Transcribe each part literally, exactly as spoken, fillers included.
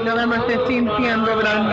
November fifteenth p m Govardhan.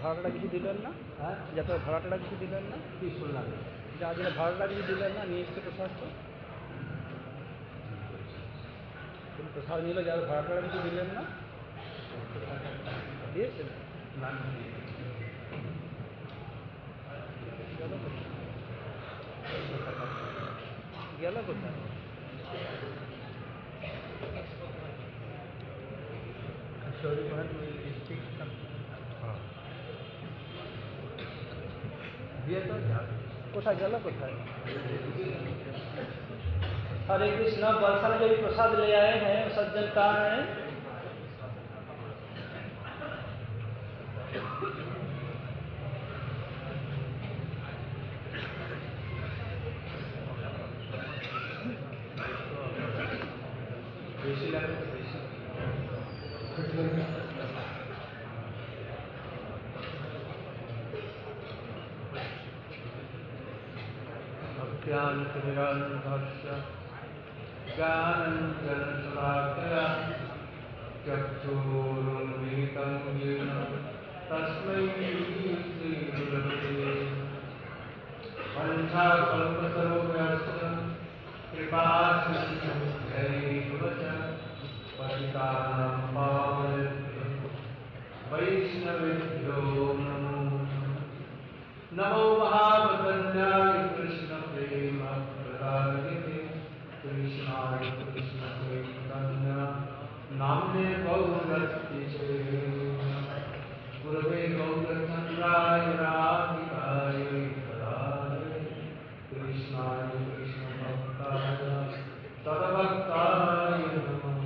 ভাড়াটা কিছু দিলেন না? হ্যাঁ, যাত্রার ভাড়াটা কিছু দিলেন না? কি শুনলাম? যা যেটা ভাড়াটা কিছু দিলেন না, নিয়ে এসছে প্রসাদ তো? কিন্তু প্রসাদ নিলে যার ভাড়াটা কিছু দিলেন না? দিয়েছেন? না, গেল কোথায়? গেল কোথায়? Sorry, man, we speak some. हाँ, दिया तो क्या? কোথায় গেল কোথায়? हरे कृष्णा, बरसा में जो भी प्रसाद ले आए हैं सज्जन कहाँ हैं? बेसी लगे तो बेसी अज्ञानतिमिरान्धस्य ज्ञानञ्जनशलाकया चक्षुरुन्मीलितं येन तस्मै श्रीगुरवे वञ्चाकल्पतरुभ्यश्च कृपासिन्धुभ्यैव च पतितानां पावनेभ्यो वैष्णवेभ्यो नमो नमो महावदन्याय कृष्ण प्रेम प्रदायते कृष्णाय कृष्ण चैतन्य नाम्ने गौरतिचे गुरवे गौरचन्द्राय राधिकाय तदालये कृष्णाय कृष्ण भक्ताय तद्भक्ताय नमः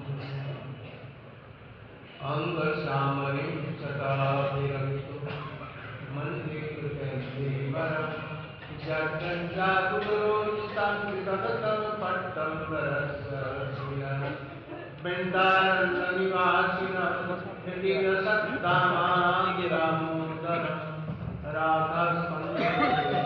अंगश्यामलिं चटाभिरक्तो मन्दिरकेन्द्रीवरं जगञ्जाकुरोस्तं विततं पट्टं वरस्यं वृन्दारण्यनिवासिनं हृदिरसत्तामागिरामोदरं राधास्पन्दं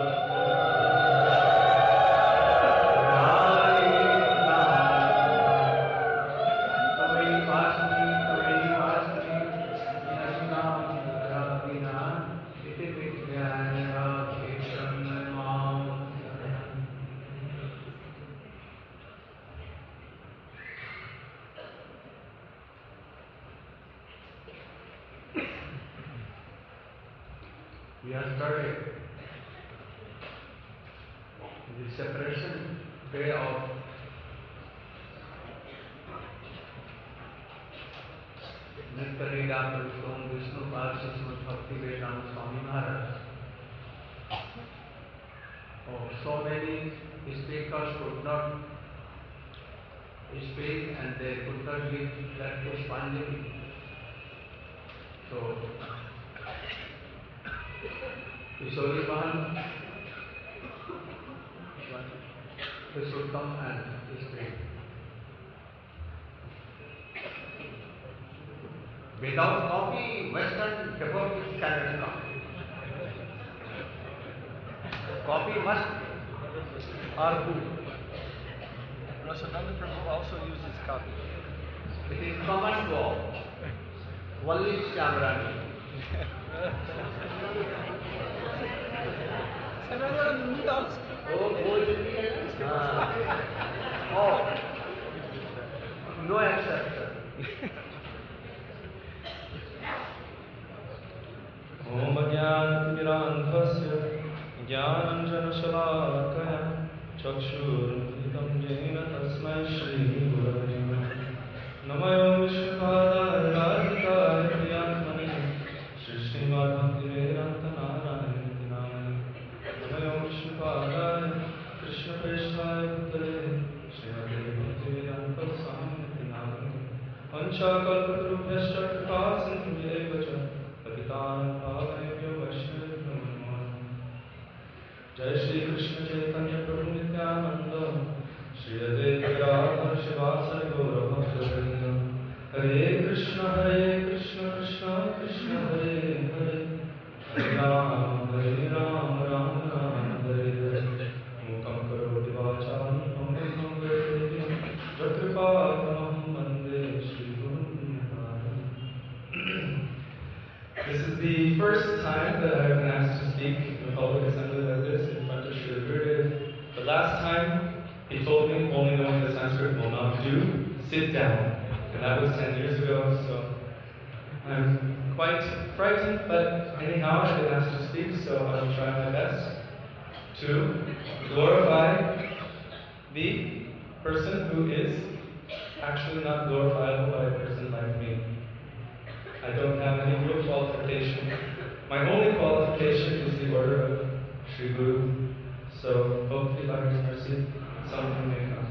We have started the separation day of Nitya Purushottam Vishnu Pad Srimad Bhakti Vedanta Swami Maharaj. Oh, so many speakers could not speak and they could not give that Pushpanjali. So, Kishori Mahan, Purushottam and speak. Without coffee, Western devotees cannot come. Coffee must or food. Rasananda Prabhu also uses coffee. It is common to all. Only Shyamrani. Oh, oh, oh, no exception. ओम ज्ञानतिमिरान्धस्य ज्ञानञ्जनशलाकया चक्षुरुन्मिलितं येन तस्मै श्रीगुरवे नमः विष्णुपादाय राधिकाय प्रियात्मने श्रीश्रीमद्भक्तिवेदान्तनारायणाय नमः विष्णुपादाय कृष्णप्रेष्ठाय भूतले श्रीमते भक्तिवेदान्तस्वामिनिति नामिने पञ्चाकल्पतरुभ्यश्च कृपासिन्धुभ्यैव च जय श्री कृष्ण चैतन्य प्रभु नित्यानंद श्री अद्वैत गदाधर शिवासादि गौरभक्तवृंद हरे कृष्ण हरे कृष्ण कृष्ण कृष्ण हरे हरे हरे राम हरे राम राम राम हरे हरे मूकं करोति वाचालं पङ्गुं लङ्घयति यत्कृपातमहं वन्दे श्रीगुरुं. This is the sit down. And that was ten years ago, so I'm quite frightened, but anyhow, I've been asked to speak, so I will try my best to glorify the person who is actually not glorifiable by a person like me. I don't have any real qualification. My only qualification is the order of Sri Guru. So hopefully by His mercy, something may come.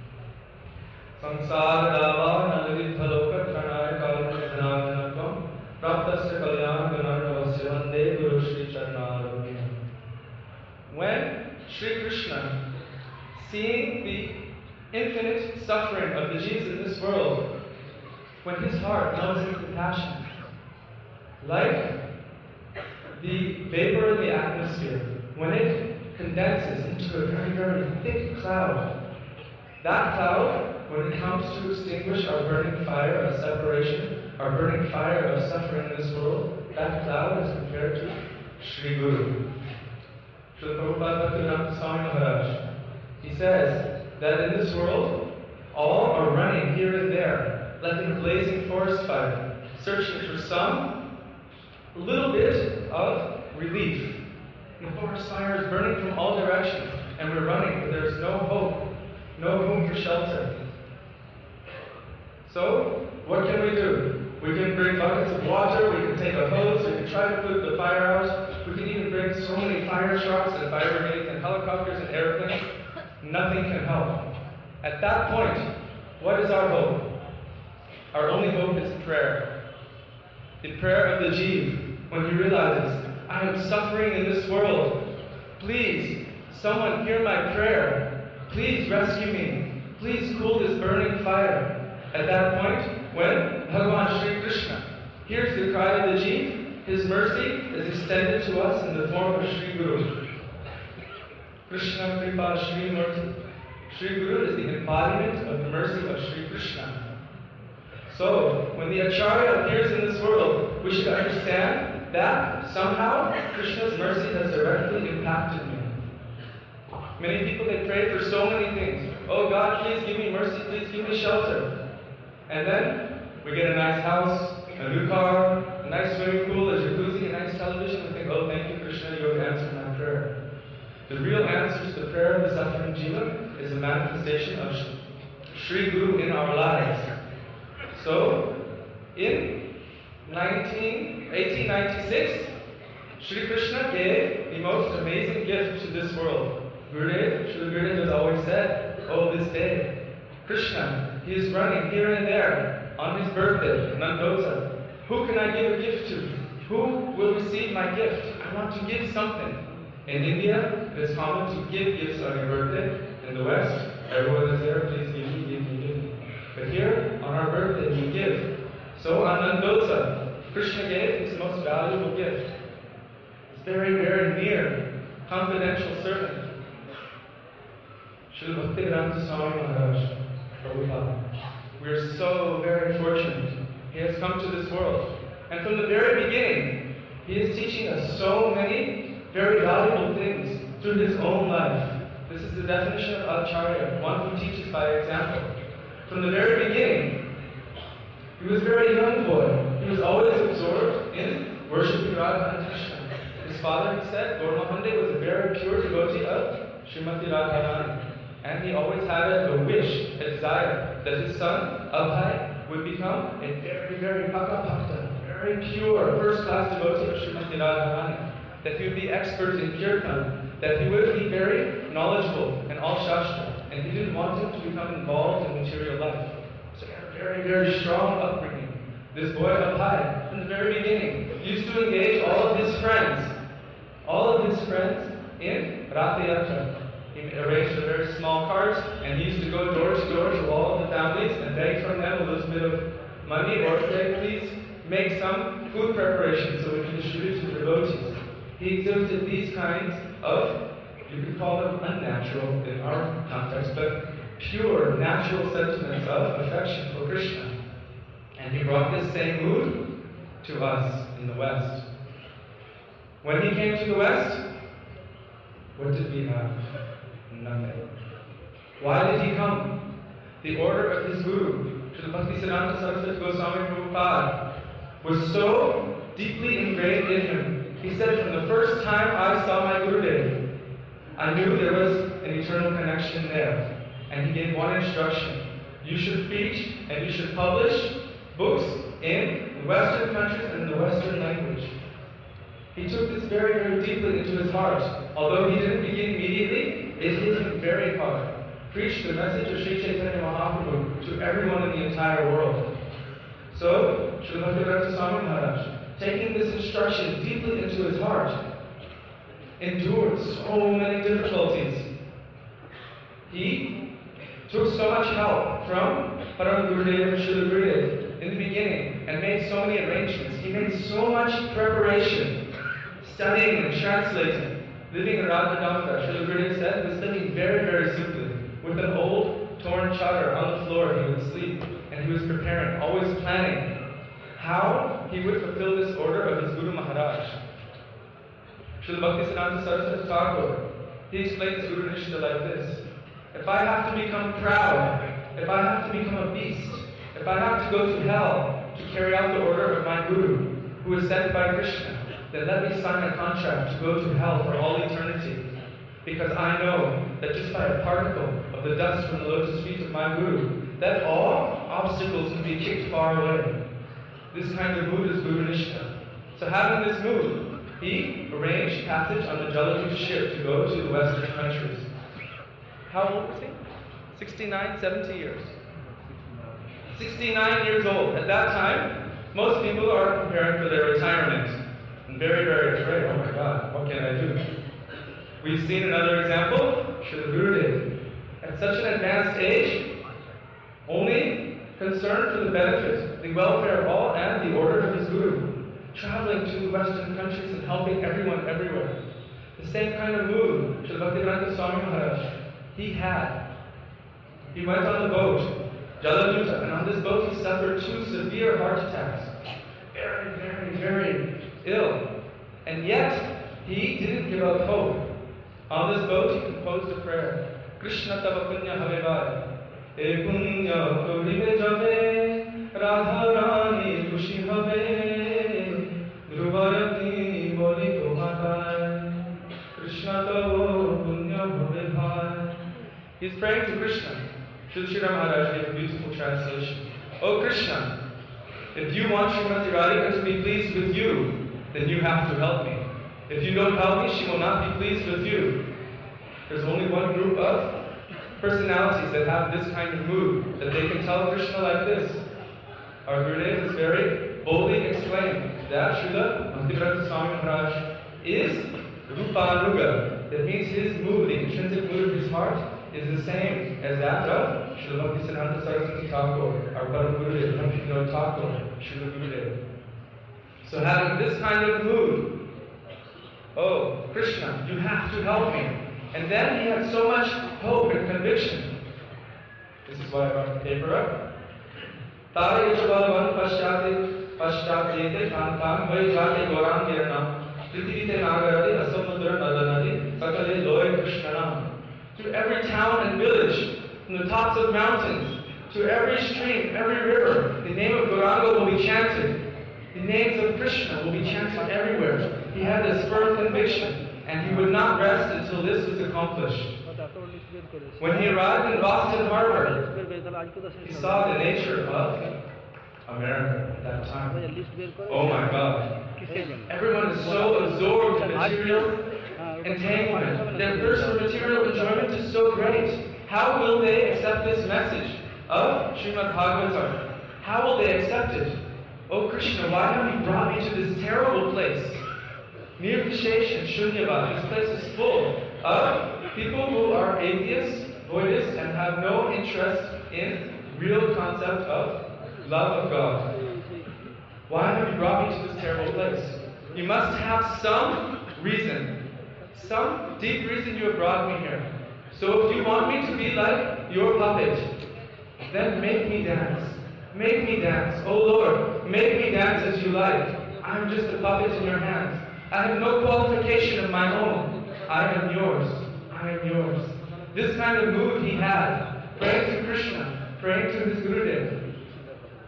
Sansara dava nalagit thaloka pranaya kalanidhananatvam praptasya kalyana ganarnavasya vande Guru Shri Charnarabhya. When Sri Krishna, seeing the infinite suffering of the Jeeves in this world, when his heart melts in compassion, like the vapor in the atmosphere, when it condenses into a very, very thick cloud, that cloud, when it comes to extinguish our burning fire of separation, our burning fire of suffering in this world, that cloud is compared to Sri Guru. Srila Prabhupada Bhaktivedanta Swami Maharaj, he says that in this world, all are running here and there, like in a blazing forest fire, searching for some little bit of relief. The forest fire is burning from all directions, and we're running, but there's no hope, no room for shelter. So, what can we do? We can bring buckets of water, we can take a hose, we can try to put the fire out, we can even bring so many fire trucks and fire brigades and helicopters and airplanes. Nothing can help. At that point, what is our hope? Our only hope is prayer. The prayer of the Jeev, when he realizes, I am suffering in this world. Please, someone hear my prayer. Please rescue me. Please cool this burning fire. At that point, when Bhagavan Sri Krishna hears the cry of the Jeev, his mercy is extended to us in the form of Sri Guru. Krishna Kripa Sri Murti. Sri Guru is the embodiment of the mercy of Sri Krishna. So, when the Acharya appears in this world, we should understand that somehow Krishna's mercy has directly impacted me. Many people, they pray for so many things. Oh God, please give me mercy, please give me shelter. And then we get a nice house, a new car, a nice swimming pool, a jacuzzi, a nice television, and think, oh, thank you, Krishna, you have answered my prayer. The real answer to the prayer of the suffering Jiva is a manifestation of Sri Guru in our lives. So, in eighteen ninety-six, Sri Krishna gave the most amazing gift to this world. Gurudev, Srila Gurudev has always said, oh, this day, Krishna, he is running here and there on his birthday, Nandota. Who can I give a gift to? Who will receive my gift? I want to give something. In India, it is common to give gifts on your birthday. In the West, everyone is there, please give me, give me, give me. But here, on our birthday, we give. So on Nandota, Krishna gave his most valuable gift. It's very, very near, confidential servant. Srila Bhaktivedanta Swami Maharaj, Prabhupada. We are so very fortunate. He has come to this world. And from the very beginning, he is teaching us so many very valuable things through his own life. This is the definition of Acharya, one who teaches by example. From the very beginning, he was a very young boy. He was always absorbed in worshiping Radha and Krishna. His father had said, Gaur Mahande was a very pure devotee of Srimati Radharani. And he always had a, a wish, a desire, that his son, Abhay, would become a very, very Bhakta Bhakta, very pure, first-class devotee of Srimati Radharani. That he would be expert in Kirtan, that he would be very knowledgeable in all Shastra, and he didn't want him to become involved in material life. So he had a very, very strong upbringing. This boy Abhay, from the very beginning, used to engage all of his friends, all of his friends in Ratha Yatra. He arranged a very small cart, and he used to go door to door to all of the families and beg from them a little bit of money, or say, please make some food preparation so we can distribute to the devotees. He exhibited these kinds of, you could call them unnatural in our context, but pure, natural sentiments of affection for Krishna. And he brought this same mood to us in the West. When he came to the West, what did we have? Nothing. Why did he come? The order of his Guru Bhaktisiddhanta Saraswati Goswami Prabhupada was so deeply ingrained in him. He said, from the first time I saw my Gurudev, I knew there was an eternal connection there. And he gave one instruction. You should preach and you should publish books in the Western countries and in the Western language. He took this very, very deeply into his heart. Although he didn't begin immediately, it hit him very hard. Preach the message of Sri Chaitanya Mahaprabhu to everyone in the entire world. So, Srila Bhaktivedanta Swami Maharaj, taking this instruction deeply into his heart, endured so many difficulties. He took so much help from Param Gurudev and Srila Gurudev in the beginning and made so many arrangements. He made so much preparation, studying and translating, living in Radha Damodar. Srila Gurudev said, was living very, very simply. With an old torn chadar on the floor, he would sleep, and he was preparing, always planning how he would fulfill this order of his Guru Maharaj. Srila Bhaktisiddhanta Saraswati Thakur, he explains Guru Nishta like this. If I have to become proud, if I have to become a beast, if I have to go to hell to carry out the order of my Guru, who is sent by Krishna, then let me sign a contract to go to hell for all eternity. Because I know that just by a particle of the dust from the lotus feet of my Guru, that all obstacles can be kicked far away. This kind of mood is Guru Nishta. So having this mood, he arranged passage on the Jaladuta ship to go to the Western countries. How old was he? sixty-nine, seventy years. sixty-nine years old. At that time, most people are preparing for their retirement. And very, very afraid, oh my God, what can I do? We've seen another example, Srila Gurudev. At such an advanced age, only concerned for the benefit, the welfare of all, and the order of his Guru, traveling to the Western countries and helping everyone everywhere. The same kind of mood Srila Bhaktivedanta Swami Maharaj, he had. He went on the boat, Jaladuta, and on this boat he suffered two severe heart attacks. Very, very, very ill. And yet, he didn't give up hope. On this boat, he composed a prayer. Krishna tava punya have vai. E punya koribe jave. Radha Rani kushi have. Dhruvayati boli tohatai. Krishna tava punya have vai. He's praying to Krishna. Srila Sridhar Maharaj gave a beautiful translation. Oh Krishna, if you want Srimati Radhika to be pleased with you, then you have to help me. If you don't help me, she will not be pleased with you. There's only one group of personalities that have this kind of mood, that they can tell Krishna like this. Our Gurudev has very boldly explained that Srila Bhaktivedanta Swami Maharaj is Rupanuga. That means his mood, the intrinsic mood of his heart, is the same as that of Srila Bhaktisiddhanta Saraswati Thakur, our Param Gurudev, Bhaktivinoda Thakur, Srila Gurudev. So having this kind of mood, oh, Krishna, you have to help me. And then he had so much hope and conviction. This is why I brought the paper up. Tare Yashabalavan Pashyate Pashyate Kantan Vai Jate Goran Kirna Pritivite Nagarati Asamudra Nadanati Sakale Loy Krishnanam. To every town and village, from the tops of mountains, to every stream, every river, the name of Gauranga will be chanted. The names of Krishna will be chanted everywhere. He had this firm conviction, and he would not rest until this was accomplished. When he arrived in Boston Harbor, he saw the nature of America at that time. Oh my God. Everyone is so absorbed in material entanglement. Their thirst for material enjoyment is so great. How will they accept this message of Srimad Bhagavatam? How will they accept it? Oh Krishna, why have you brought me to this terrible place? Nirvishesh and Shunyavad. This place is full of people who are atheists, voidists, and have no interest in real concept of love of God. Why have you brought me to this terrible place? You must have some reason, some deep reason you have brought me here. So if you want me to be like your puppet, then make me dance. Make me dance. Oh Lord, make me dance as you like. I am just a puppet in your hands. I have no qualification of my own. I am yours. I am yours. This kind of mood he had, praying to Krishna, praying to his Gurudev.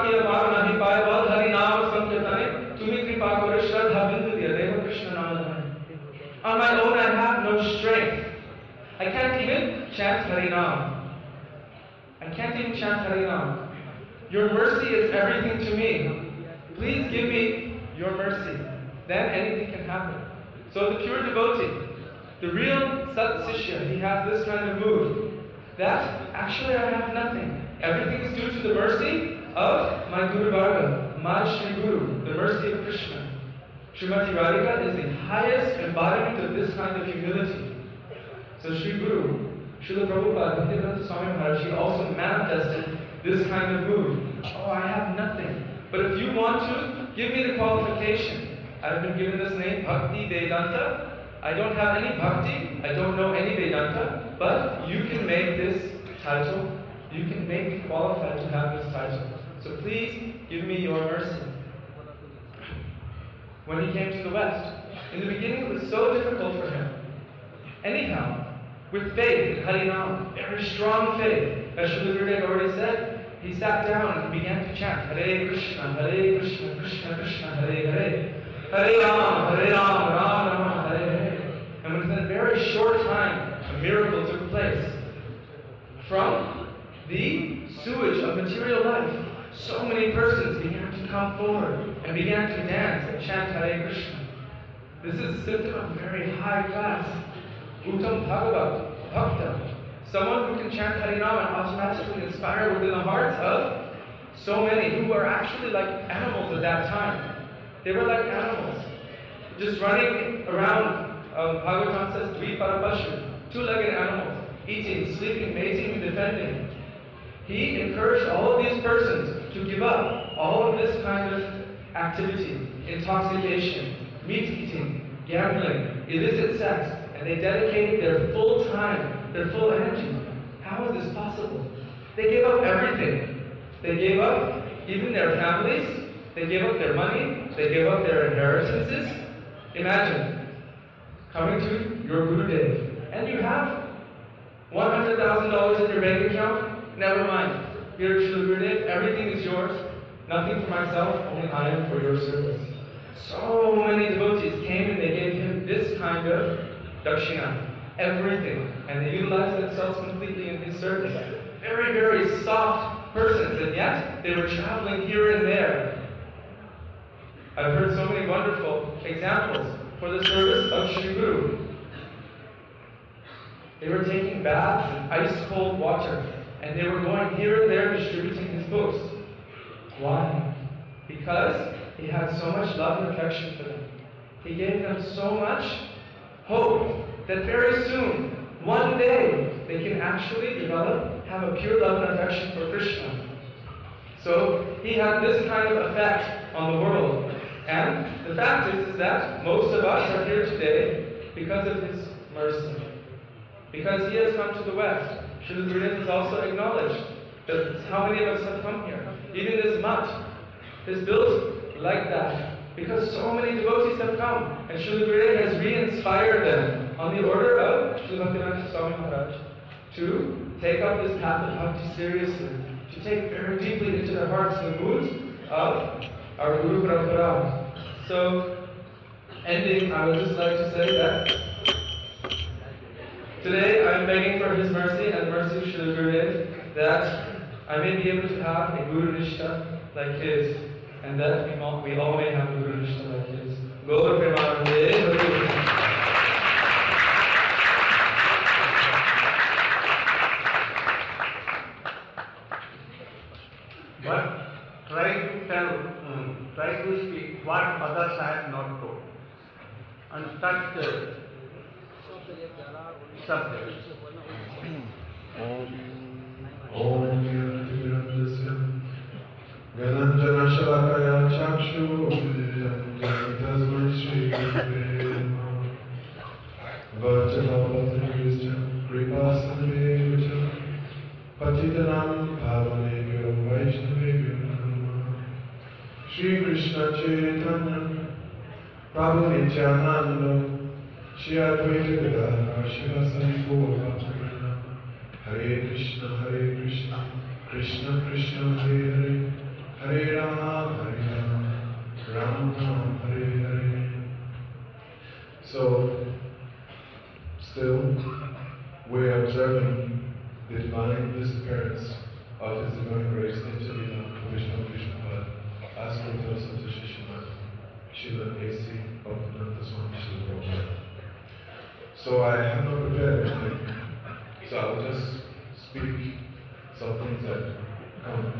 किया पार नहीं पाए बल हरि नाम संकीर्तने तुम्हें कृपा करो श्रद्धा बिंदु दिया देव कृष्ण नाम धने. On my own I have no strength. I can't even chant Hari Nam. I can't even chant Hari Nam. Your mercy is everything to me. Please give me your mercy. Then anything can happen. So the pure devotee, the real Sat Sishya, he has this kind of mood. That actually I have nothing. Everything is due to the mercy of my Guru Varga, my Shri Guru, the mercy of Krishna. Srimati Radhika is the highest embodiment of this kind of humility. So Shri Guru, Srila Prabhupada, Bhaktivedanta Swami Maharaj, he also manifested this kind of mood. Oh, I have nothing. But if you want to, give me the qualification. I've been given this name, Bhakti Vedanta. I don't have any Bhakti, I don't know any Vedanta, but you can make this title, you can make me qualified to have this title. So please give me your mercy. When he came to the West, in the beginning it was so difficult for him. Anyhow, with faith in Harinam, very strong faith, as Srila Gurudev already said, he sat down and began to chant Hare Krishna, Hare Krishna, Krishna Krishna, Hare Hare, Hare Rama, Hare Rama, Rama Rama, Hare Hare. And within a very short time, a miracle took place. From the sewage of material life, so many persons began to come forward and began to dance and chant Hare Krishna. This is a symptom of very high class. Uttam Bhagavat, Bhakta. Someone who can chant Harinam and automatically inspire within the hearts of so many who were actually like animals at that time. They were like animals, just running around. Um, Bhagavatam says, Dviparapashu, two-legged animals, eating, sleeping, mating, and defending. He encouraged all of these persons to give up all of this kind of activity, intoxication, meat eating, gambling, illicit sex, and they dedicated their full time, their full energy. How is this possible? They gave up everything. They gave up even their families, they gave up their money, they gave up their inheritances. Imagine coming to your Gurudev, and you have one hundred thousand dollars in your bank account. Never mind. Dear Srila Gurudev, everything is yours. Nothing for myself, only I am for your service. So many devotees came and they gave him this kind of dakshina, everything, and they utilized themselves completely in his service. Very, very soft persons, and yet they were traveling here and there. I've heard so many wonderful examples for the service of Shri Guru. They were taking baths in ice-cold water, and they were going here and there distributing his books. Why? Because he had so much love and affection for them. He gave them so much hope that very soon, one day, they can actually develop, have a pure love and affection for Krishna. So he had this kind of effect on the world. And the fact is, is that most of us are here today because of his mercy. Because he has come to the West. Srila Gurudev has also acknowledged that how many of us have come here. Even this mutt is built like that because so many devotees have come. And Srila Gurudev has re-inspired them on the order of Srila Bhaktivedanta Swami Maharaj to take up this path of bhakti seriously, to take very deeply into their hearts the moods of our Guru Parampara. So, ending, I would just like to say that today I am begging for his mercy and the mercy of Srila Gurudev that I may be able to have a Guru Nishtha like his, and that we all, we all may have a Guru Nishtha like his. Gaur Premanande. But try to tell, um, try to speak what others have not told. And such uh, subjects. Om Gananjana Shalakaya Chakshu Tasmai Shri Vajjalapatriyascha Kripasandevajam Patitanam Pavanebhyam Vaishnavebhyam Shri Krishna Chaitanya Prabhu Nityananda Shri Advaita Gadadhara Shivasari Gaura Hare Krishna Hare Krishna Krishna Krishna Hare Hare Hare Rama, Hare Rama, Rama Rama, Hare Hare. So, still, we're observing the divine disappearance of His Divine Grace Nityananda Vishnu Vishnupada, Ascota Santa Shishimad, Srila A C Bhaktivedanta Swami Srila Prabhupada. So I have not prepared anything, so I will just speak some things that come.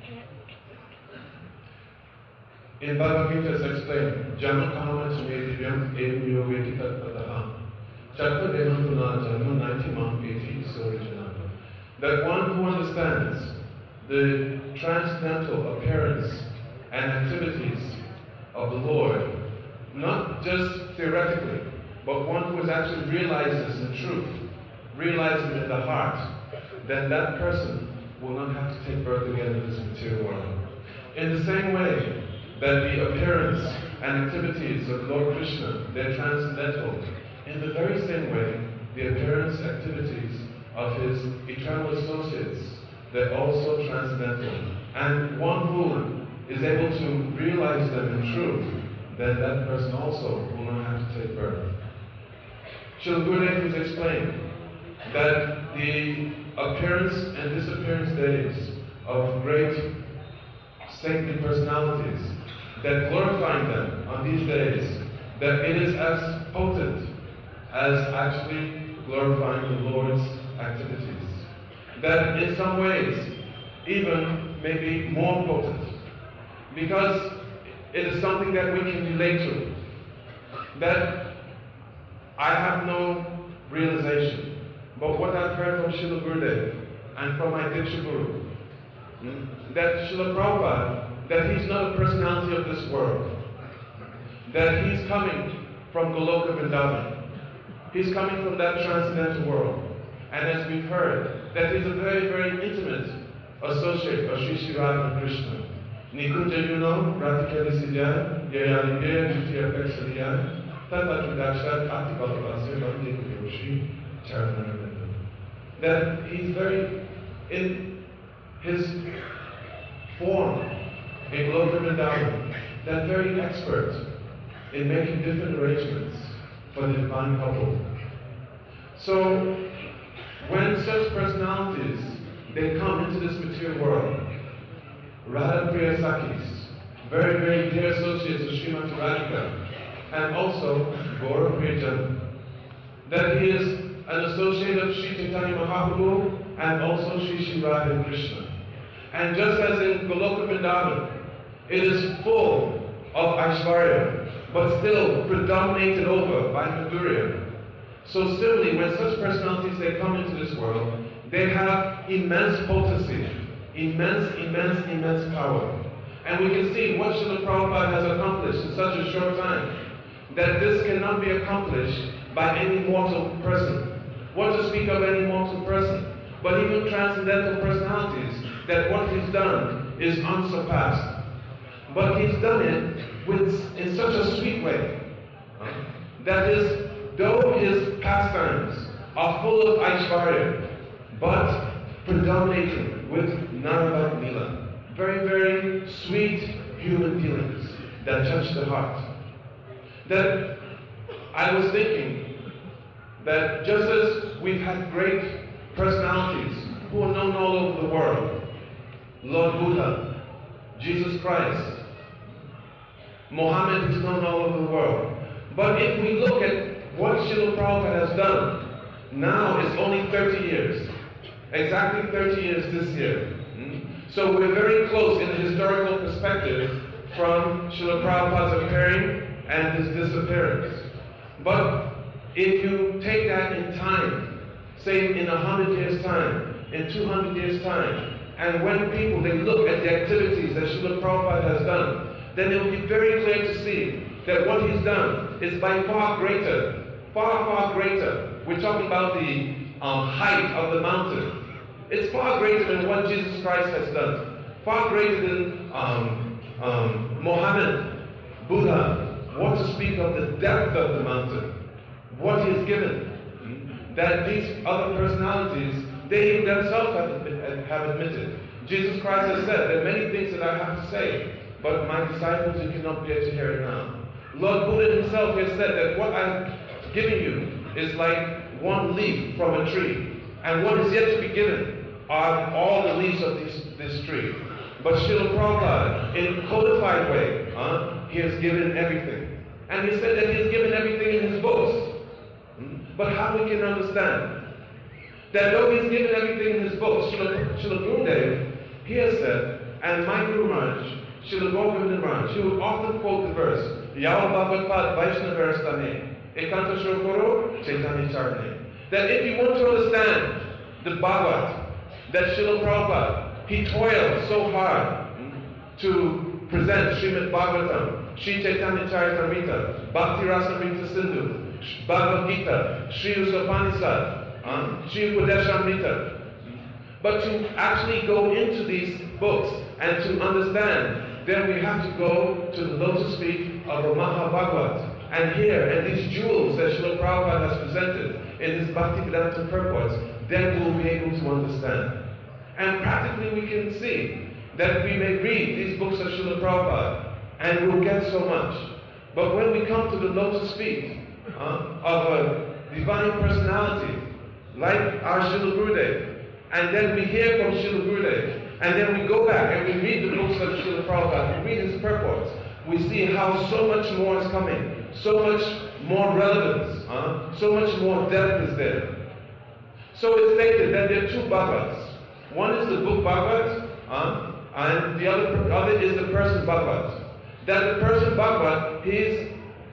In Bhagavad Gita it's explained, Jama Kama Chame Divyam Evam Yogeti Tatpataha Chatva Devam Puna Janma Naiti Mam Eti Sorijana. That one who understands the transcendental appearance and activities of the Lord, not just theoretically, but one who is actually realizes in truth, realizes in the heart, then that person will not have to take birth again in this material world. In the same way that the appearance and activities of Lord Krishna, they're transcendental, in the very same way, the appearance and activities of His eternal associates, they're also transcendental. And one who is able to realize them in truth, then that person also will not have to take birth. Srila Gurudev has explained that the appearance and disappearance days of great saintly personalities, that glorifying them on these days, that it is as potent as actually glorifying the Lord's activities. That in some ways, even maybe more potent, because it is something that we can relate to. That I have no realization, but what I've heard from Srila Gurudev and from my Diksha Guru, that Srila Prabhupada, that he's not a personality of this world, that he's coming from Goloka Vrindavan, he's coming from that transcendental world, and as we've heard, that he's a very, very intimate associate of Sri Sri Radha Krishna. Nikunja Yuno, Radhikali Sidya, Yayalibya, Jutiya Peksaliya, Tata Judakshat, Ati Balabasya, Bhakti Yoshi, Charanaravinda. That he's very, in his form, in Goloka Vrindavan, that very expert in making different arrangements for the divine couple. So, when such personalities, they come into this material world, Radha Priya Sakis, very, very dear associates of Srimati Radhika, and also Gaura Priyajan, that he is an associate of Sri Chaitanya Mahaprabhu and also Sri Sri Radha Krishna. And just as in Goloka Vrindavan, it is full of Aishvarya, but still predominated over by Madhurya. So similarly, when such personalities, they come into this world, they have immense potency, immense, immense, immense power. And we can see what Srila Prabhupada has accomplished in such a short time, that this cannot be accomplished by any mortal person. What to speak of any mortal person? But even transcendental personalities, that what he's done is unsurpassed. But he's done it with, in such a sweet way, that is, though his pastimes are full of Aishvarya, but predominating with Naravad Lila. Very, very sweet human feelings that touch the heart. That I was thinking that just as we've had great personalities who are known all over the world, Lord Buddha, Jesus Christ, Mohammed is known all over the world. But if we look at what Srila Prabhupada has done, now it's only thirty years. Exactly thirty years this year. So we're very close in the historical perspective from Srila Prabhupada's appearing and his disappearance. But if you take that in time, say in a hundred years' time, in two hundred years' time, and when people, they look at the activities that Srila Prabhupada has done, then it will be very clear to see that what he's done is by far greater, far, far greater. We're talking about the um, height of the mountain. It's far greater than what Jesus Christ has done. Far greater than um, um, Mohammed, Buddha. What to speak of the depth of the mountain. What he has given. That these other personalities, they themselves have, admit, have admitted Jesus Christ has said, there are many things that I have to say, but my disciples, you cannot bear to hear it now. Lord Buddha himself has said that what I'm giving you is like one leaf from a tree, and what is yet to be given are all the leaves of this, this tree. But Srila Prabhupada, in a codified way, uh, he has given everything. And he said that he has given everything in his books. Hmm? But how we can understand that though he's given everything in his books, Srila, Srila Gurudev, he has said, and my Guru Maharaj, Srila Govinda Maharaj, he would often quote the verse, Yao Bhagavad Vaishnava Ekanta Shokoro Chaitanya Charane. That if you want to understand the Bhagavad, that Srila Prabhupada, he toiled so hard to present Srimad Bhagavatam, Sri Chaitanya Charitamrita, Bhakti Rasamrita Sindhu, Bhagavad Gita, Sri Usapanishad, um, Sri Upadeshamrita. But to actually go into these books and to understand, then we have to go to the lotus feet of the Mahabhagavad. And here, and these jewels that Srila Prabhupada has presented in his Bhaktivedanta purports, then we'll be able to understand. And practically we can see that we may read these books of Srila Prabhupada and we'll get so much. But when we come to the lotus feet uh, of a divine personality, like our Srila Gurudev, and then we hear from Srila Gurudev, and then we go back and we read the books of Srila Prabhupada, we read his purports, we see how so much more is coming. So much more relevance, huh? So much more depth is there. So it's stated that there are two Bhagavats. One is the book Bhagavat, huh? And the other, other is the person Bhagavat. That the person Bhagavat, he's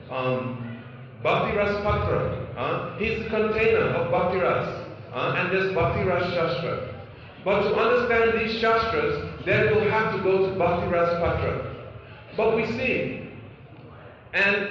um, Bhakti Ras Patra. Huh? He's the container of Bhakti Ras. Uh, and there's Bhakti Ras Shastra. But to understand these Shastras, then we'll have to go to Bhakti Ras Patra. But we see, and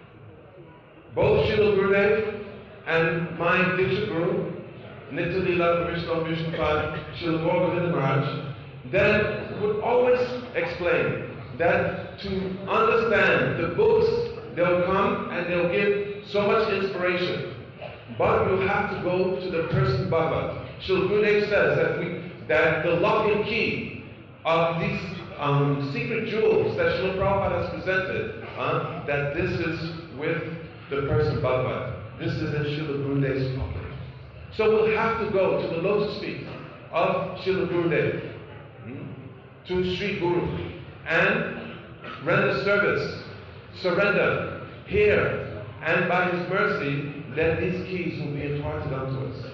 both Srila Gurudev and my Diksha Guru, Nitya Leela Vishnu Vishnupad, Srila Govinda Maharaj, then would always explain that to understand the books, they'll come and they'll give so much inspiration. But we'll have to go to the person Bhagavad. Srila Gurudev says that, we, that the lock and key of these um, secret jewels that Srila Prabhupada has presented, uh, that this is with the person Bhagavad. This is in Srila Gurudev's pocket. So we'll have to go to the lotus feet of Srila Gurudev, hmm, to Sri Guru, and render service, surrender here, and by his mercy, then these keys will be imparted unto us.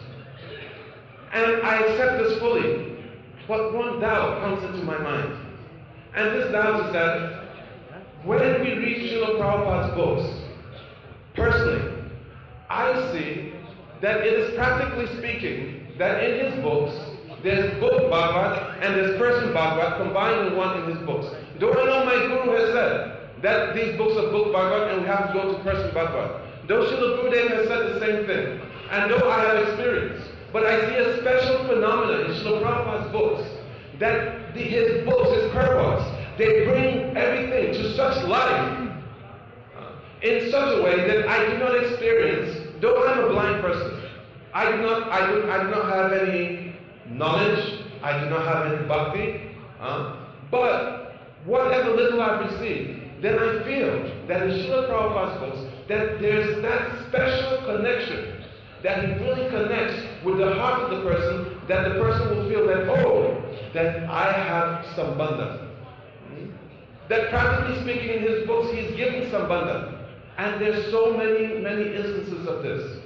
And I accept this fully, but one doubt comes into my mind. And this doubt is that when we read Srila Prabhupada's books, personally, I see that it is practically speaking that in his books, there's book Bhagavad and there's person Bhagavad combined in one in his books. Though I know my Guru has said that these books are book Bhagavad and we have to go to person Bhagavad. Though Srila Gurudev has said the same thing, and though I have experience, but I see a special phenomenon in Srila Prabhupada's books, that the, his books, his purports, they bring everything to such life uh, in such a way that I do not experience, though I'm a blind person, I do not, I do, I do not have any knowledge, I do not have any bhakti, uh, but whatever little I've received, then I feel that in Srila Prabhupada's books, that there's that special connection, that he really connects with the heart of the person, that the person will feel that, oh, that I have sambandha. Hmm? That practically speaking in his books, he's giving sambandha. And there's so many, many instances of this.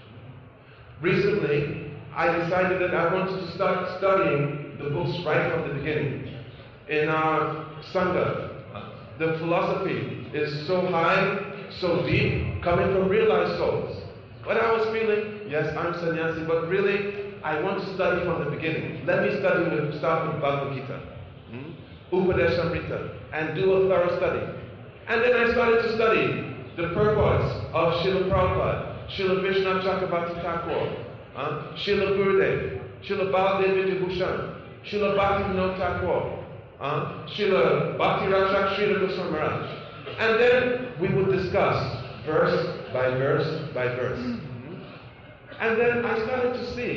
Recently, I decided that I wanted to start studying the books right from the beginning. In our Sangha, the philosophy is so high, so deep, coming from realized souls. But I was feeling, yes, I'm sannyasi, but really, I want to study from the beginning. Let me study with, start with Bhagavad Gita, hmm? Upadeshamrita, and do a thorough study. And then I started to study the purports of Srila Prabhupada, Srila Vishnu Chakravarti Thakur, uh, Srila Gurudev, Srila Baladev Vidyabhushan, Srila Bhaktivinoda Thakur, uh, Srila Bhakti Rakshak Srila Goswami Maharaj. And then we would discuss verse by verse by verse. Mm-hmm. And then I started to see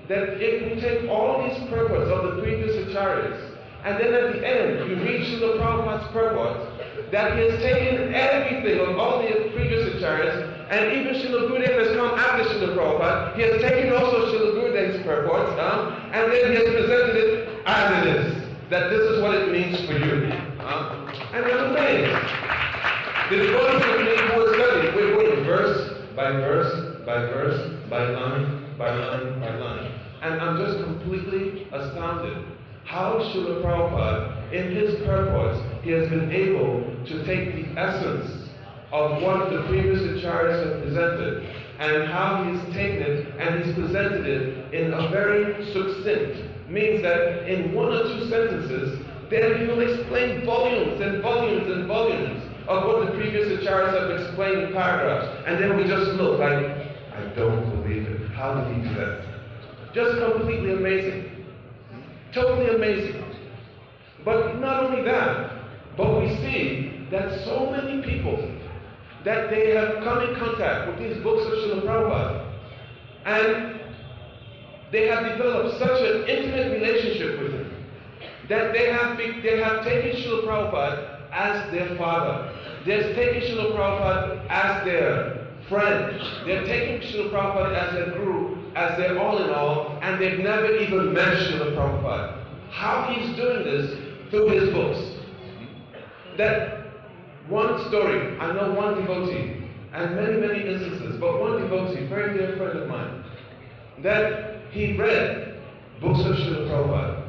that if we take all these purports of the previous acharyas, and then at the end you read Srila Prabhupada's purport, that he has taken everything of all the previous acharyas, and even Srila Gurudev has come after Srila Prabhupada, he has taken also Srila Gurudev's purports, uh, and then he has presented it as it is, that this is what it means for you. Uh, and I'm amazed. The devotees of me who are studying, we're going verse by verse, by verse, by line, by line, by line. And I'm just completely astounded how Srila Prabhupada, in his purports, he has been able to take the essence of what the previous acharyas have presented, and how he's taken it and he's presented it in a very succinct, means that in one or two sentences, then he will explain volumes and volumes and volumes of what the previous acharyas have explained in paragraphs, and then we just look like, I don't believe it. How did he do that? Just completely amazing. Totally amazing. But not only that, but we see that so many people, that they have come in contact with these books of Srila Prabhupada, and they have developed such an intimate relationship with him, that they have, be, they have taken Srila Prabhupada as their father. They've taken Srila Prabhupada as their friend. They're taking Srila Prabhupada as their guru, as their all-in-all, and they've never even met Srila Prabhupada. How he's doing this? Through his books. That one story, I know one devotee, and many, many instances, but one devotee, very dear friend of mine, that he read books of Srila Prabhupada.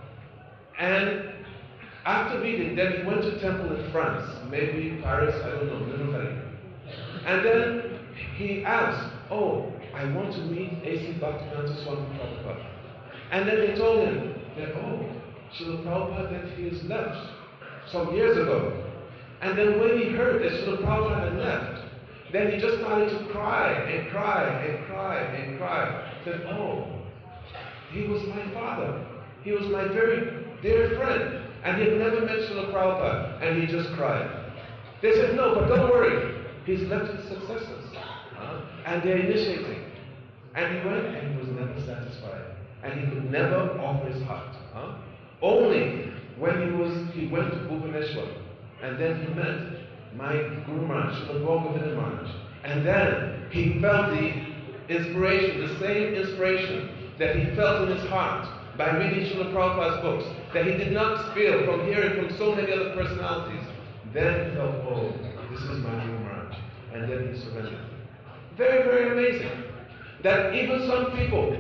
And after reading, then he went to temple in France, maybe Paris, I don't know, Nuremberg. And then he asked, oh, I want to meet A C Bhaktivedanta Swami Prabhupada. And then they told him that, oh, Srila Prabhupada, that he has left some years ago. And then when he heard that Srila Prabhupada had left, then he just started to cry and cry and cry and cry. Said, oh, he was my father. He was my very dear friend. And he had never met Srila Prabhupada. And he just cried. They said, no, but don't worry. He's left his successors. Huh? And they're initiating. And he went and he was never satisfied. And he could never offer his heart. Huh? Only when he was he went to Bhubaneswar. And then he met my Guru Maharaj, Srila Bhogavinda Maharaj. And then he felt the inspiration, the same inspiration that he felt in his heart by reading Srila Prabhupada's books, that he did not feel from hearing from so many other personalities. Then he felt, oh, this is my Guru Maharaj. And then he surrendered. Very, very amazing. That even some people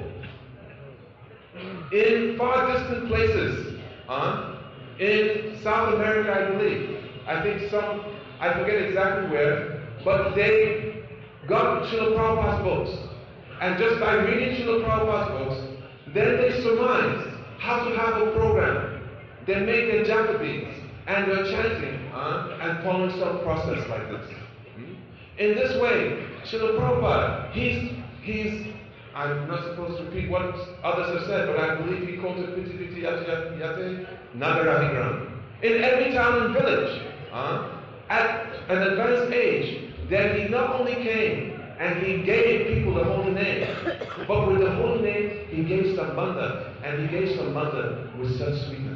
in far distant places, uh, in South America, I believe, I think some, I forget exactly where, but they got Srila Prabhupada's books. And just by reading Srila Prabhupada's books, then they surmised how to have a program. They made their japa beads, and they're chanting uh, and following some process like this. Hmm? In this way, Srila Prabhupada, he's, he's, I'm not supposed to repeat what others have said, but I believe he quoted Piti Piti Yate Yate Nagarahigram. In every town and village, uh, at an advanced age, then he not only came and he gave people the holy name, but with the holy name, he gave Sambandha, and he gave Sambandha with such sweetness.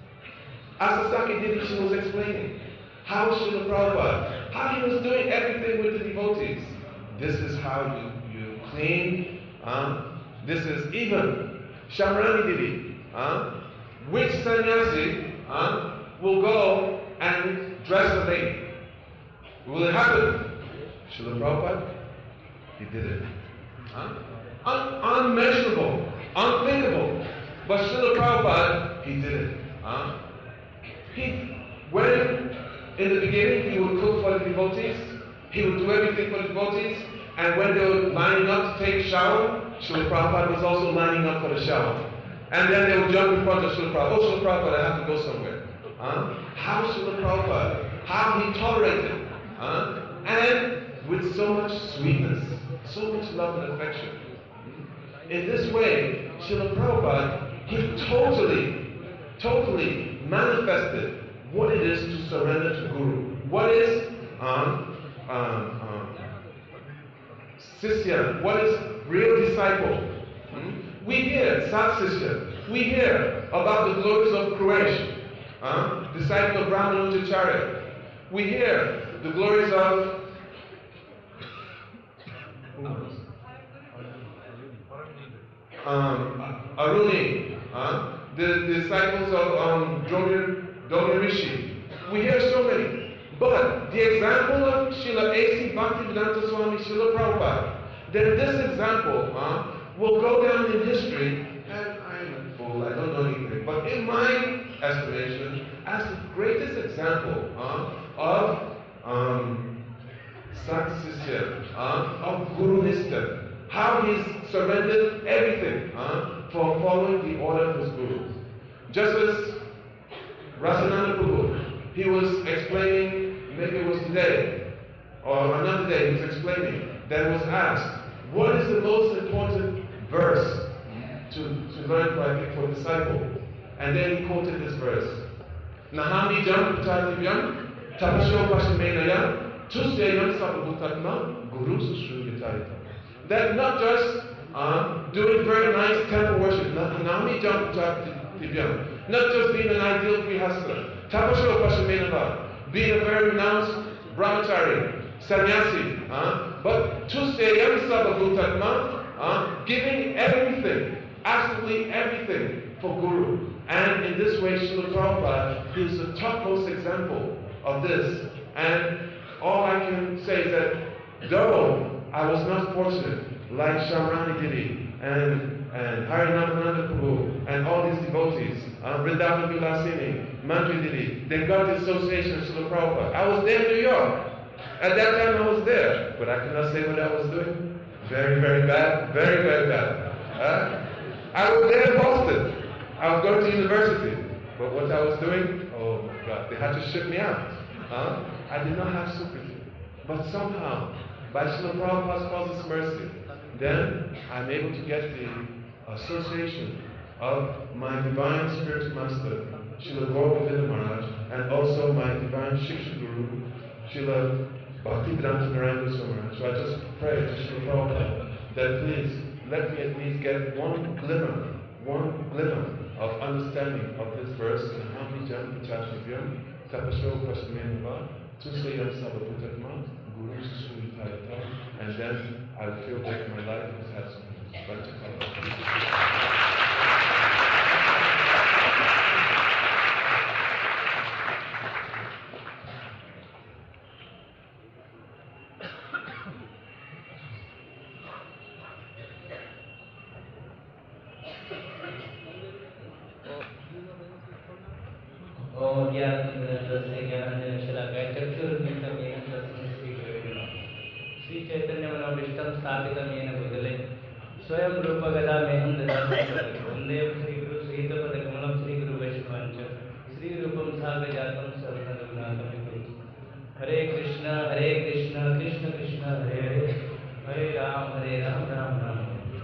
As Sasaki Didishi was explaining, how Srila Prabhupada, how he was doing everything with the devotees. This is how you, you clean. Um, this is even Shamrani Didi. Um, which sannyasi um, will go and dress a lady? Will it happen? Srila Prabhupada, he did it. Huh? Un- unmeasurable, unthinkable. But Srila Prabhupada, he did it. Huh? He, when in the beginning he would cook for the devotees, he would do everything for the devotees, and when they were lining up to take a shower, Srila Prabhupada was also lining up for the shower. And then they would jump in front of Srila Prabhupada. Oh, Srila Prabhupada, I have to go somewhere. Huh? How Srila Prabhupada, how he tolerated, huh? And with so much sweetness, so much love and affection. In this way, Srila Prabhupada, he totally, totally manifested what it is to surrender to Guru. What is um, um, um, Sisya? What is real disciple? Hmm? We hear Sat Sister. We hear about the glories of Quraysh, huh? disciple of Brahmanujacharya. We hear the glories of um, Aruni, huh? the, the disciples of um, Dromya Rishi. We hear so many. But the example of Srila A C Bhaktivedanta Swami Srila Prabhupada, then this example huh, will go down in history, and I'm a fool, I don't know anything, but in my estimation, as the greatest example huh, of um, Satsya, uh, of Guru Nistha, how he's surrendered everything uh, for following the order of his Guru. Just as Rasananda Prabhu, he was explaining, maybe it was today, or another day, he was explaining, that it was asked, what is the most important verse to, to learn for, I think, for a disciple? And then he quoted this verse. Nahami jam pachativyam tapasyo pasamenayam tusyayam sabhutatma guru sushruyatayita. That not just uh, doing very nice temple worship, nahami jam pachativyam, not just being an ideal grihastha, tapasyo pasamenayam, being a very renounced brahmachari, sannyasi, uh, but tusyayam sabhutatma, uh, giving everything, absolutely everything for Guru. And in this way, Srila Prabhupada is the topmost example of this. And all I can say is that though I was not fortunate, like Shamrani Didi and, and Harinamananda Prabhu and all these devotees, uh, Vrindavan Vilasini, Mandri Didi, they got the association of Srila Prabhupada. I was there in New York. At that time I was there, but I cannot say what I was doing. Very, very bad, very, very bad. Uh, I was there in Boston. I was going to university, but what I was doing, oh my God, they had to ship me out. Huh? I did not have Sukriti. But somehow, by Srila Prabhupada's causeless mercy, then I'm able to get the association of my divine spiritual master, Srila Gaura Govinda Maharaj, and also my divine Shiksha Guru, Srila Bhaktivedanta Narayana Maharaj. So I just pray to Srila Prabhupada that please let me at least get one glimmer, one glimmer of understanding of this verse in Nahami Jam Pachativyam Tapasyo Pasamenava Tusayam Sabhaputatma Guru Susuyatayata, and then I feel that my life has had some practical. ओम ज्ञानतिमिरन्दस्य ज्ञानाञ्जनशलाकया चक्षुरुन्मिलितं येन तस्मै श्रीगुरवे नमः। श्री चैतन्य मनोभीष्टं स्थापितं येन भूतले स्वयं रूपगदामेहं ददामि वन्दे श्रीगुरु श्रीयुतपदकमलं श्रीगुरु वैष्णवांच श्रीरूपं साग्रजातं सर्वरघुनाथं। हरे कृष्ण हरे कृष्ण कृष्ण कृष्ण हरे हरे हरे राम हरे राम राम राम।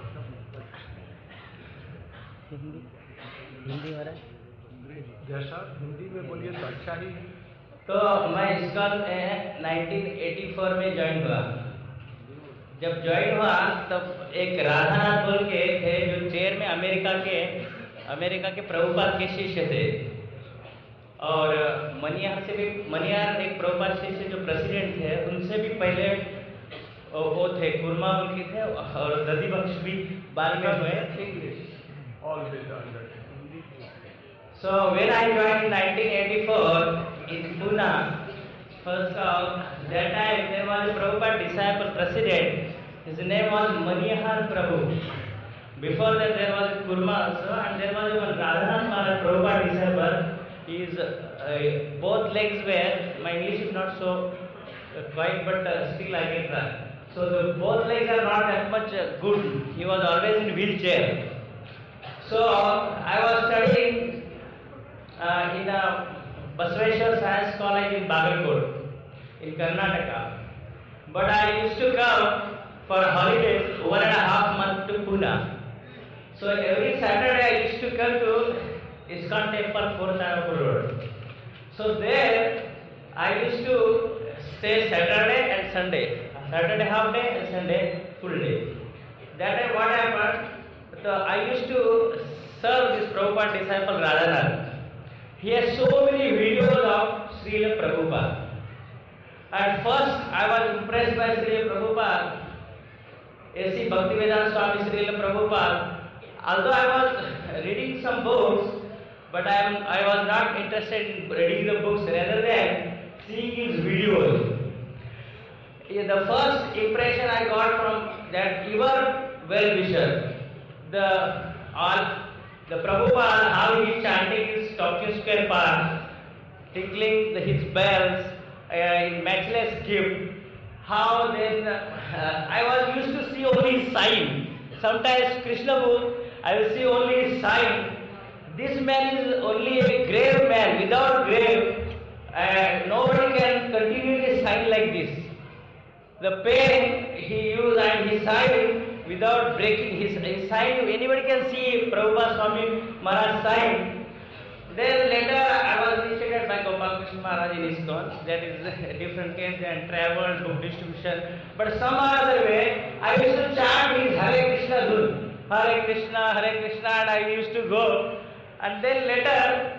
हिंदी हिंदी हो रहा है जैसा हिंदी में बोलिए तो अच्छा ही। तो मैं इस्कॉन में नाइनटीन एटी फोर में ज्वाइन हुआ। जब ज्वाइन हुआ तब एक राधानाथ बोल के थे जो चेयर में अमेरिका के अमेरिका के प्रभुपाद के शिष्य थे, और मनियार से भी मनियार एक प्रभुपाद शिष्य जो प्रेसिडेंट थे उनसे भी पहले वो थे, कुर्मा उनके थे, और दधी बख्श भी बाद में हुए। So when I joined in nineteen eighty-four in Pune, first of that time there was a Prabhupada disciple president. His name was Manihar Prabhu. Before that there was a Kurma also, and there was one Radhanath Maharaj Prabhupada disciple. His uh, both legs were, my English is not so uh, quite, but uh, still I can try. So the both legs are not that much uh, good. He was always in wheelchair. So I was studying Uh, in a Basaveshwar Science College in Bagalkot, in Karnataka. But I used to come for holidays one and a half month to Pune. So every Saturday I used to come to ISKCON Temple, fourth Avenue Road. So there I used to stay Saturday and Sunday. Saturday half day and Sunday full day. That time what happened? the, I used to serve this Prabhupada disciple Radhanath. He has so many videos of Srila Prabhupada. At first, I was impressed by Srila Prabhupada, A C Bhaktivedanta Swami Srila Prabhupada. Although I was reading some books, but I am I was not interested in reading the books rather than seeing his videos. The first impression I got from that ever well-wisher, the all the Prabhupada, how he is chanting his Tokyo Square Park, tinkling the, his bells uh, in matchless gift. How then uh, I was used to see only his sign. Sometimes Krishna book, I will see only his sign. This man is only a grave man, without grave, and nobody can continually sign like this. The pen he used and he signed without breaking his, his sign. Anybody can see Prabhupada Swami Maharaj sign. Then later I was initiated by Gopal Krishna Maharaj in ISKCON. That is a different case and travel, book distribution. But some other way, I used to chant his Hare Krishna Dhun. Hare Krishna, Hare Krishna, and I used to go. And then later,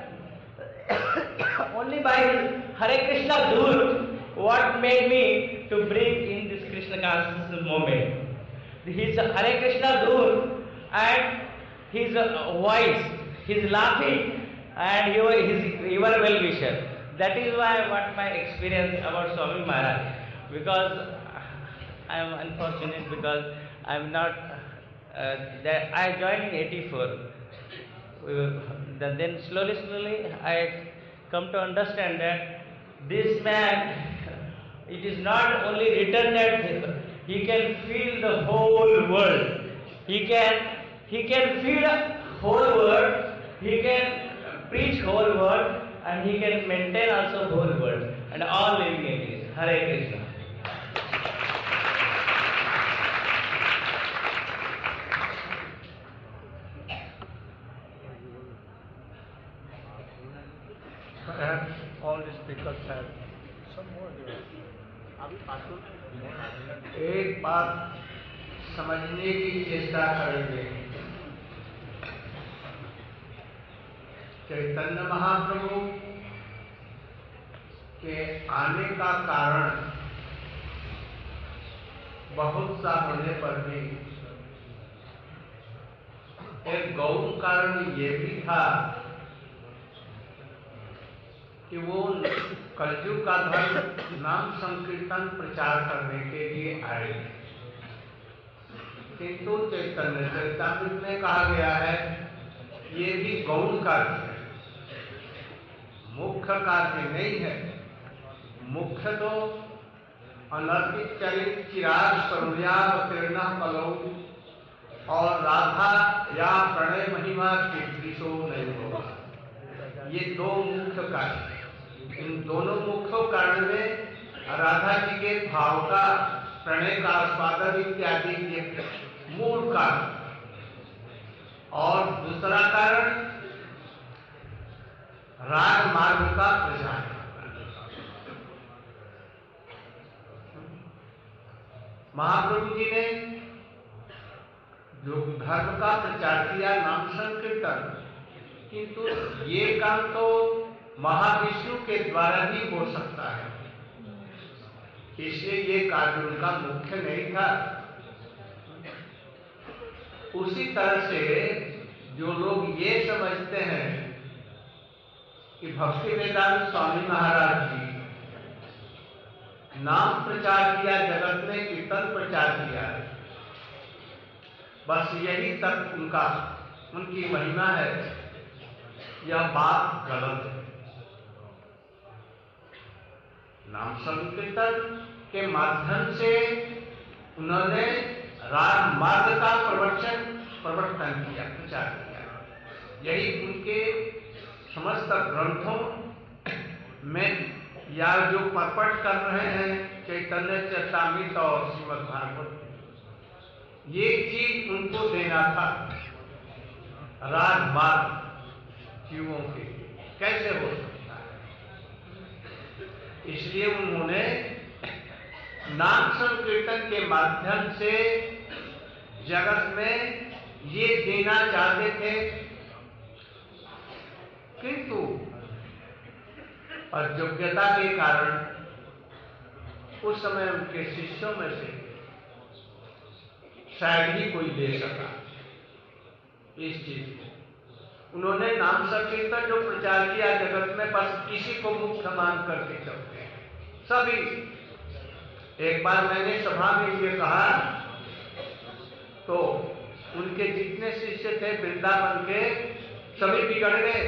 only by his Hare Krishna Dhun, what made me to bring in this Krishna consciousness moment. His Hare Krishna Dhun and his voice, his laughing, and your, his, your well-wisher. That is why what my experience about Swami Maharaj. Because I am unfortunate because I am not, uh, that I joined in eighty-four. Uh, then slowly, slowly I come to understand that this man, it is not only written that he can feel the whole world. He can, he can feel the whole world. He can preach whole world, and he can maintain also whole world and all living entities. Hare Krishna. Perhaps all the speakers have some more. एक बात समझने की चेष्टा करेंगे। चैतन्य महाप्रभु के आने का कारण बहुत सा होने पर भी एक गौण कारण ये भी था कि वो कलयुग का धर्म नाम संकीर्तन प्रचार करने के लिए आए। किंतु चैतन्य चरितामृत में कहा गया है ये भी गौण कार्य है, मुख्य कार्य नहीं है। मुख्य तो अनर्पित चरित चिराग करुण्यावतीर्ण कलौ और राधा या प्रणय महिमा कीर्तिशो नहीं होगा। ये दो मुख्य कार्य, इन दोनों मुख्य कारण में राधा जी के भाव का, प्रणय का आस्वादन इत्यादि ये मूल कारण, और दूसरा कारण राग मार्ग का प्रचार। महाप्रभु जी ने जो धर्म का प्रचार किया नाम संकीर्तन, किंतु ये काम तो महाविष्णु के द्वारा ही हो सकता है, इसलिए ये कार्य उनका मुख्य नहीं था। उसी तरह से जो लोग ये समझते हैं कि भक्तिवेदांत स्वामी महाराज जी नाम प्रचार किया, जगत में कीर्तन प्रचार किया, बस यही तक उनका उनकी महिमा है, यह बात गलत है। नाम संकीर्तन के माध्यम से उन्होंने राग मार्ग का प्रवचन प्रवर्तन किया, प्रचार किया। यही उनके समस्त ग्रंथों में या जो परपट कर रहे हैं चैतन्य चरितामृत और श्रीमद् भागवत, ये चीज उनको देना था। राग मार्ग जीवों के कैसे हो सकता है, इसलिए उन्होंने नाम संकीर्तन के माध्यम से जगत में ये देना चाहते थे, किंतु अयोग्यता के कारण उस समय उनके शिष्यों में से शायद ही कोई ले सका इस चीज को। उन्होंने नाम संकीर्तन जो प्रचार किया जगत में, बस किसी को मुख्य मान करके चलते हैं सभी। एक बार मैंने सभा में ये कहा तो उनके जितने शिष्य थे वृंदावन के सभी बिगड़ गए।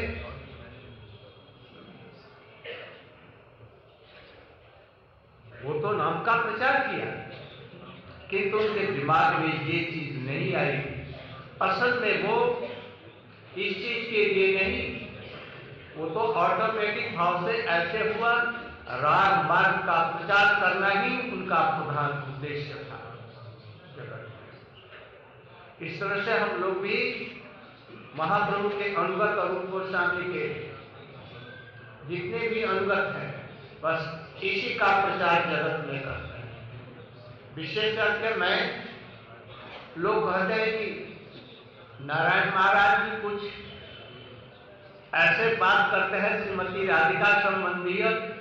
वो तो नाम का प्रचार किया, किंतु उनके दिमाग में ये चीज नहीं आई। असल में वो इस चीज के लिए नहीं, वो तो ऑटोमेटिक भाव से ऐसे हुआ, राग मार्ग का प्रचार करना ही उनका प्रधान उद्देश्य था। इस तरह से हम लोग भी महाप्रभु के अनुगत और रूप गोस्वामी के जितने भी अनुगत हैं, बस इसी का प्रचार जगत में करते हैं। विशेष करके मैं लोग कहते हैं कि नारायण महाराज जी कुछ ऐसे बात करते हैं श्रीमती राधिका संबंधी,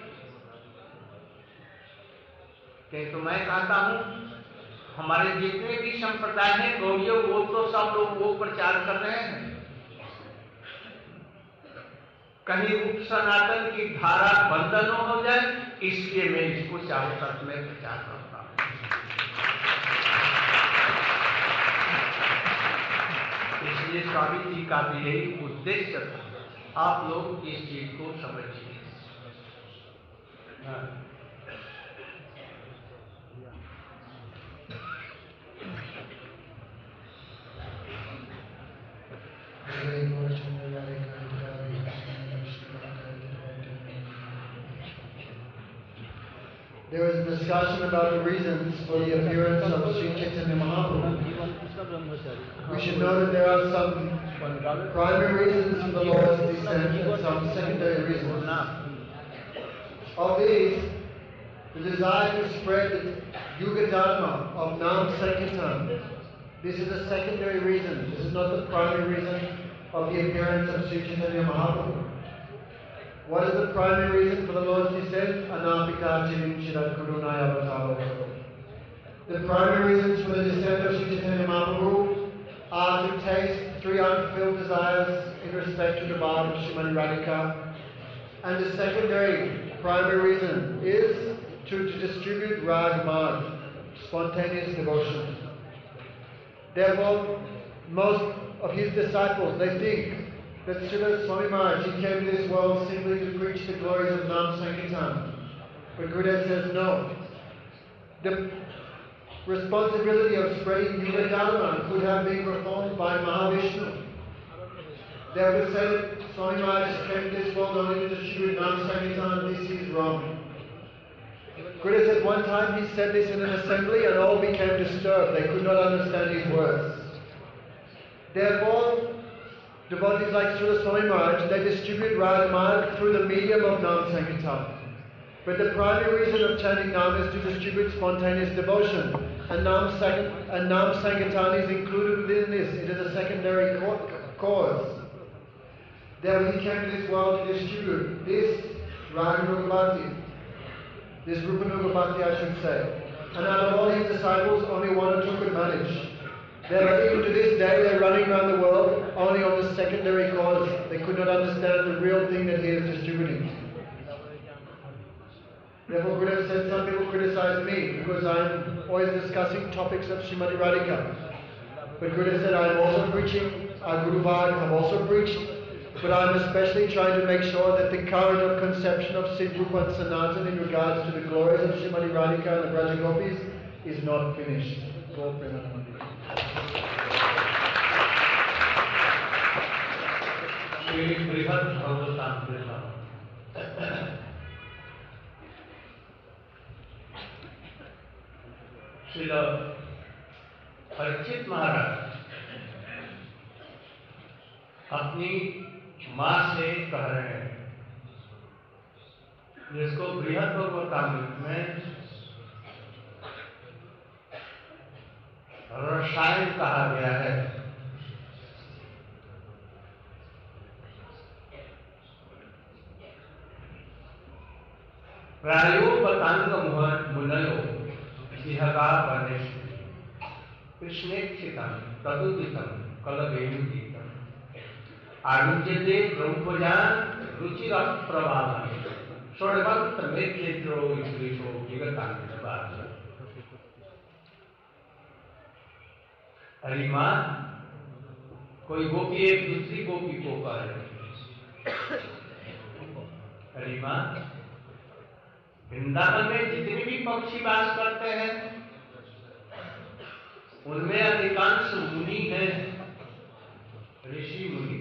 तो मैं कहता हूं हमारे जितने भी संप्रदाय हैं गौड़ीय, वो तो सब लोग वो प्रचार कर रहे हैं। कहीं रूप सनातन की धारा बंद न हो जाए, इसलिए मैं इसको चारों तरफ में प्रचार करता हूं। इसलिए स्वामी जी का भी यही उद्देश्य था, आप लोग इस चीज को समझिए। हाँ। There was a discussion about the reasons for the appearance of Sri Chaitanya Mahaprabhu. We should know that there are some primary reasons for the Lord's descent and some secondary reasons. Of these, the desire to spread the Yuga Dharma of Nam Sankirtan, this is a secondary reason. This is not the primary reason of the appearance of Sri Chaitanya Mahaprabhu. What is the primary reason for the Lord's descent? Anapika Chirim Shirat Kurunaya Vatava. The primary reasons for the descent of Sri Chaitanya Mahaprabhu are to taste three unfulfilled desires in respect to the body of Srimati Radhika. And the secondary primary reason is to, to distribute Rag Marg, spontaneous devotion. Therefore, most of his disciples, they think that Srila Swami Maharaj, he came to this world simply to preach the glories of Nam Sankirtan. But Gurudev says no. The responsibility of spreading Yuga Dharma could have been performed by Mahavishnu. They would say that Swami Maharaj came to this world only to distribute Nam Sankirtan. This is wrong. Gurudev said one time he said this in an assembly and all became disturbed. They could not understand his words. Therefore, devotees like Srila Swami Maharaj, they distribute Radha Marg through the medium of Nam Sankirtan. But the primary reason of chanting Nam is to distribute spontaneous devotion. And Nam, and Nam Sankirtan is included within this. It is a secondary cause. Therefore he came to this world to distribute this Radha Nuga Bhakti. This Rupa Nuga Bhakti, I should say. And out of all his disciples, only one or two could manage. Therefore, even to this day, they're running around the world only on the secondary cause. They could not understand the real thing that he is distributing. Therefore, Gurudev said, some people criticize me because I'm always discussing topics of Srimati Radhika. But Gurudev said, I'm also preaching, our Guru Bhag, I've also preached, but I'm especially trying to make sure that the current of conception of Siddh Rupa and Sanatan in regards to the glories of Srimati Radhika and the Braja Gopis is not finished. बृहद भगवतामृत श्री परीक्षित महाराज अपनी मां से कह रहे हैं, जिसको बृहद भगवतामृत में रसायन कहा गया है, प्रायोपतांग मुनयो जिहगा वनेषु कृष्णेक्षितं तदुदितं कलवेणुगीतम् आरुज्यते ब्रह्मजान रुचिरप्रवाहः षड्वंत मेद्येत्रो विश्लेषो विगतांगवाद। अरे माँ, कोई गोपी एक दूसरी गोपी को कह रही, अरे माँ, वृंदावन में जितने भी पक्षी वास करते हैं उनमें अधिकांश मुनि हैं, ऋषि मुनि।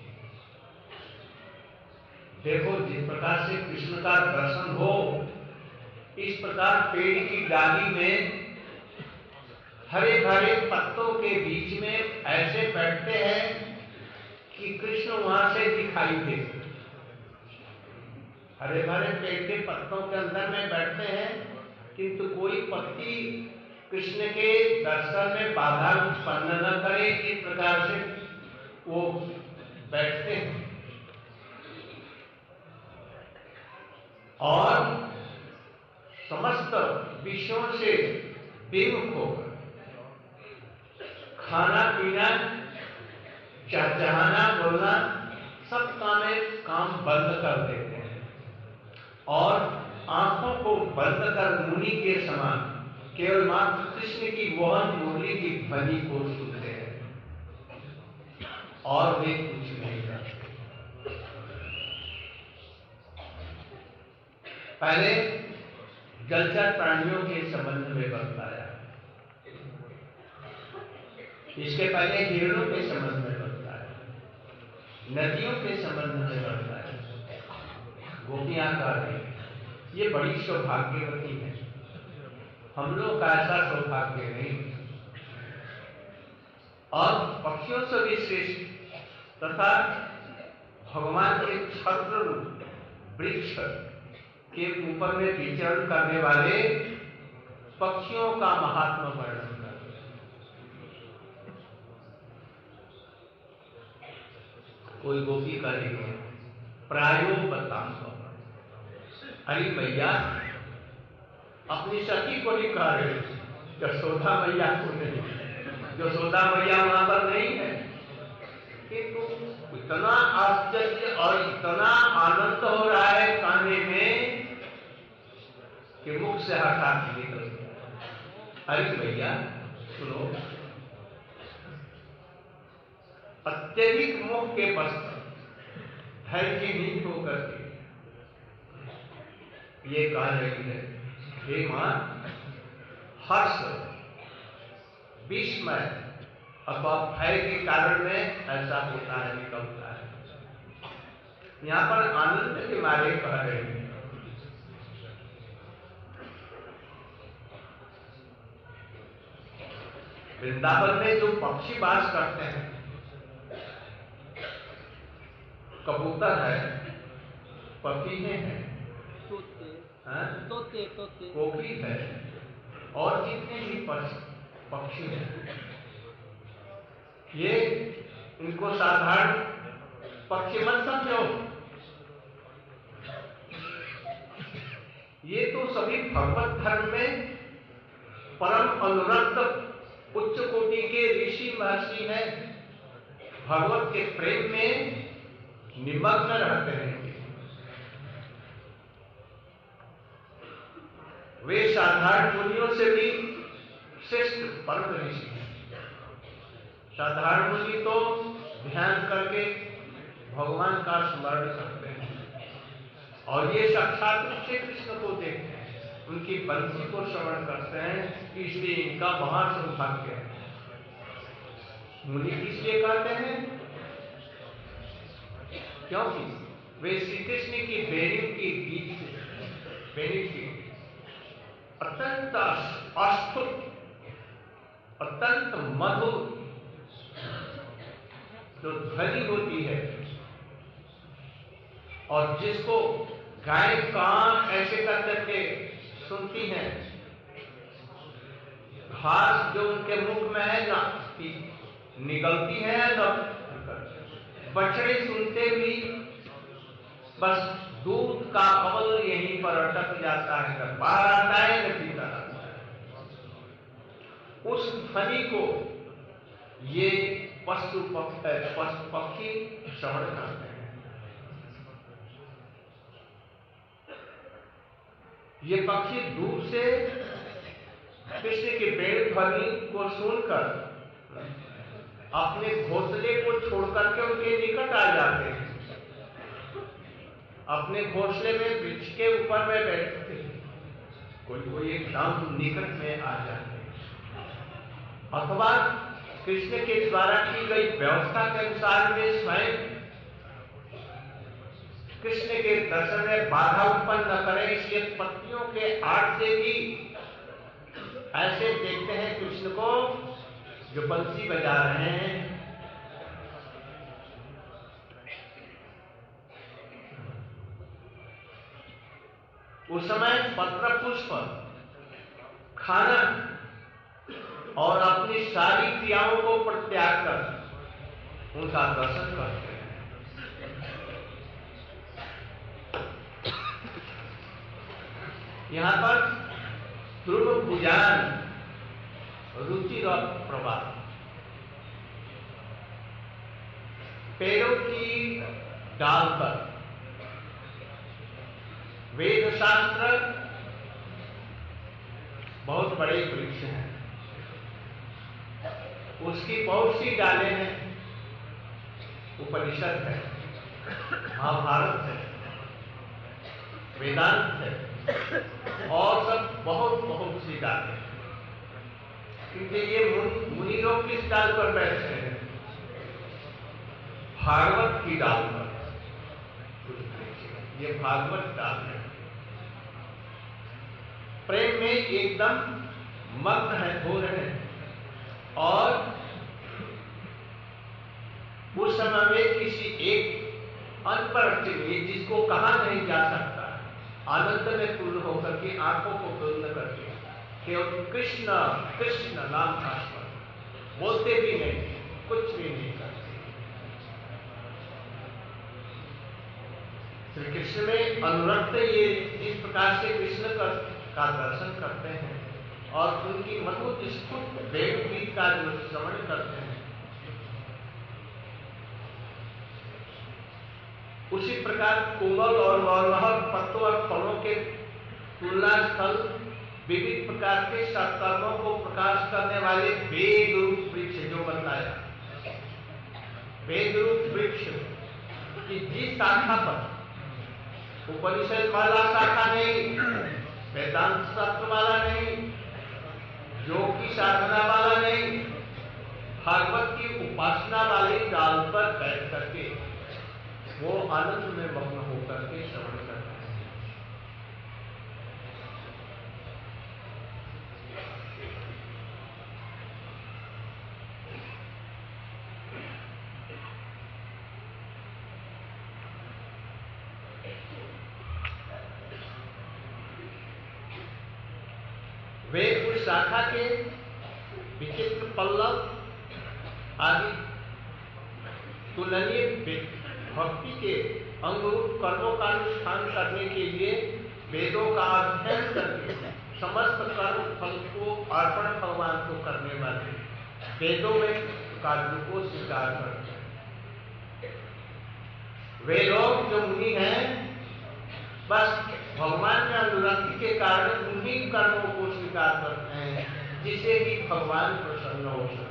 देखो, जिस प्रकार से कृष्ण का दर्शन हो, इस प्रकार पेड़ की डाली में हरे भरे पत्तों के बीच में ऐसे बैठते हैं कि कृष्ण वहां से दिखाई देते। हरे भरे पेड़ के पत्तों के अंदर में बैठते हैं, किंतु कोई पत्ती कृष्ण के दर्शन में बाधा उत्पन्न न करे, इस प्रकार से वो बैठते हैं। और समस्त विषयों से विमुख होकर खाना पीना, चहचहाना, बोलना, सब कामें काम बंद कर देते हैं और आंखों को बंद कर मुनि के समान केवल मात्र कृष्ण की मोहन मुरली की ध्वनि को सुनते हैं और वे कुछ नहीं करते। पहले जलचर प्राणियों के संबंध में बताया, इसके पहले हिरणों के संबंध में बताया, नदियों के संबंध में बताया, गोपियां कह रही ये बड़ी सौभाग्यवती है, हम लोग का ऐसा सौभाग्य नहीं। और पक्षियों से भी श्रेष्ठ तथा भगवान के छत्र वृक्ष के ऊपर में विचरण करने वाले पक्षियों का महात्मा वर्णन कर। कोई गोपी करेगी प्रायो बतांग, अरे मैया अपनी सखी को ही कह रहे, यशोदा मैया को नहीं, यशोदा मैया वहां पर नहीं है, किंतु इतना आश्चर्य और इतना आनंद हो रहा है खाने में कि मुख से हटा निकल गया। अरे भैया सुनो, अत्यधिक मोह के पश्चात धैर्यहीन होकर के ये कह रही है, हे मां, हर्ष, विस्मय अथवा भय के कारण में ऐसा होता है, निकलता है। यहां पर आनंद के मारे कह रहे हैं। वृंदावन में जो पक्षी वास करते हैं, कबूतर है, पपीहे हैं, तोते तोते कोकिल है और जितने भी पक्षी हैं, ये इनको साधारण पक्षी मत समझो, ये तो सभी भगवत धर्म में परम अनुरक्त उच्च कोटि के ऋषि महर्षि हैं, भगवत के प्रेम में निमग्न रहते हैं। वे साधारण मुनियों से भी श्रेष्ठ परम ऋषि हैं। साधारण मुनि तो ध्यान करके भगवान का स्मरण करते हैं और ये साक्षात रूप से कृष्ण को देखते हैं, उनकी बंसी को श्रवण करते हैं, इसलिए इनका महान सौभाग्य है। मुनि इसलिए कहते हैं क्योंकि वे श्री कृष्ण की बेरिंग की गीत से, बेरिंग की अत्यंत अस्तुत, अत्यंत मधुर जो ध्वनि होती है और जिसको गाय कान ऐसे कर करके सुनती हैं, घास जो उनके मुख में है ना निकलती है, ना बछड़े सुनते भी बस दूध का कमल यहीं पर अटक जाता है, न बाहर आता है न भीतर आता है। उस ध्वनि को ये पशु पशु पक्षी श्रवण करते हैं। ये पक्षी दूर से कृष्ण के वेणु ध्वनि को सुनकर अपने घोंसले को छोड़कर के उनके निकट आ जाते हैं, अपने घोंसले में वृक्ष के ऊपर में बैठते हैं, कोई कोई एकदम निकट में आ जाते हैं, अथवा कृष्ण के द्वारा की गई व्यवस्था के अनुसार वे स्वयं कृष्ण के दर्शन में बाधा उत्पन्न न करें, इसलिए पत्तियों के आड़ से भी ऐसे देखते हैं कृष्ण को जो बंसी बजा रहे हैं। उस समय पत्र पुष्प खाना और अपनी सारी क्रियाओं को परित्याग कर उनका दर्शन करते हैं। यहां पर ध्रुव भुजान रुचिर प्रभा पेड़ों की डाल पर वेद शास्त्र बहुत बड़े वृक्ष हैं, उसकी बहुत सी डालें हैं, उपनिषद है, महाभारत है, वेदांत है और सब बहुत बहुत सी डालें। क्योंकि ये मुनि लोग किस डाल पर बैठते हैं? भागवत की डाल पर। ये भागवत डाल है, प्रेम में एकदम मग्न है, हो रहे हैं और उस समय में किसी एक अनपढ़ के लिए जिसको कहा नहीं जा सकता, आनंद में पूर्ण होकर के आंखों को बंद करके केवल कृष्ण कृष्ण नाम का स्मरण, बोलते भी नहीं, कुछ भी नहीं करते। श्री कृष्ण में अनुरक्त ये जिस प्रकार से कृष्ण का, का दर्शन करते हैं और उनकी मधुर स्फुट वेद गीत का जो श्रवण करते हैं, उसी प्रकार कोमल और मनोहर पत्तों और फलों के तुलना स्थल विविध प्रकार के सत्कर्मों को प्रकाश करने वाले वेद रूप वृक्ष जो बताया, वेद रूप वृक्ष की जिस शाखा पर उपनिषद वाला शाखा नहीं, वेदांत शास्त्र वाला नहीं, योग की साधना वाला नहीं, भागवत की उपासना वाली डाल पर बैठ करके वो आनंद में मग्न होकर के श्रवण करते हैं। वे उस शाखा के विचित्र पल्लव आदि तुलनीय भक्ति के अंगरूप कर्मों का अनुष्ठान करने के लिए वेदों का अध्ययन करके समस्त कर्म फल को अर्पण भगवान को करने वाले वेदों में कार्यों को स्वीकार करते हैं। वे लोग जो मुनि हैं बस भगवान में अनुरक्ति के कारण उन्हीं कर्मों को स्वीकार करते हैं जिससे कि भगवान प्रसन्न हो सके।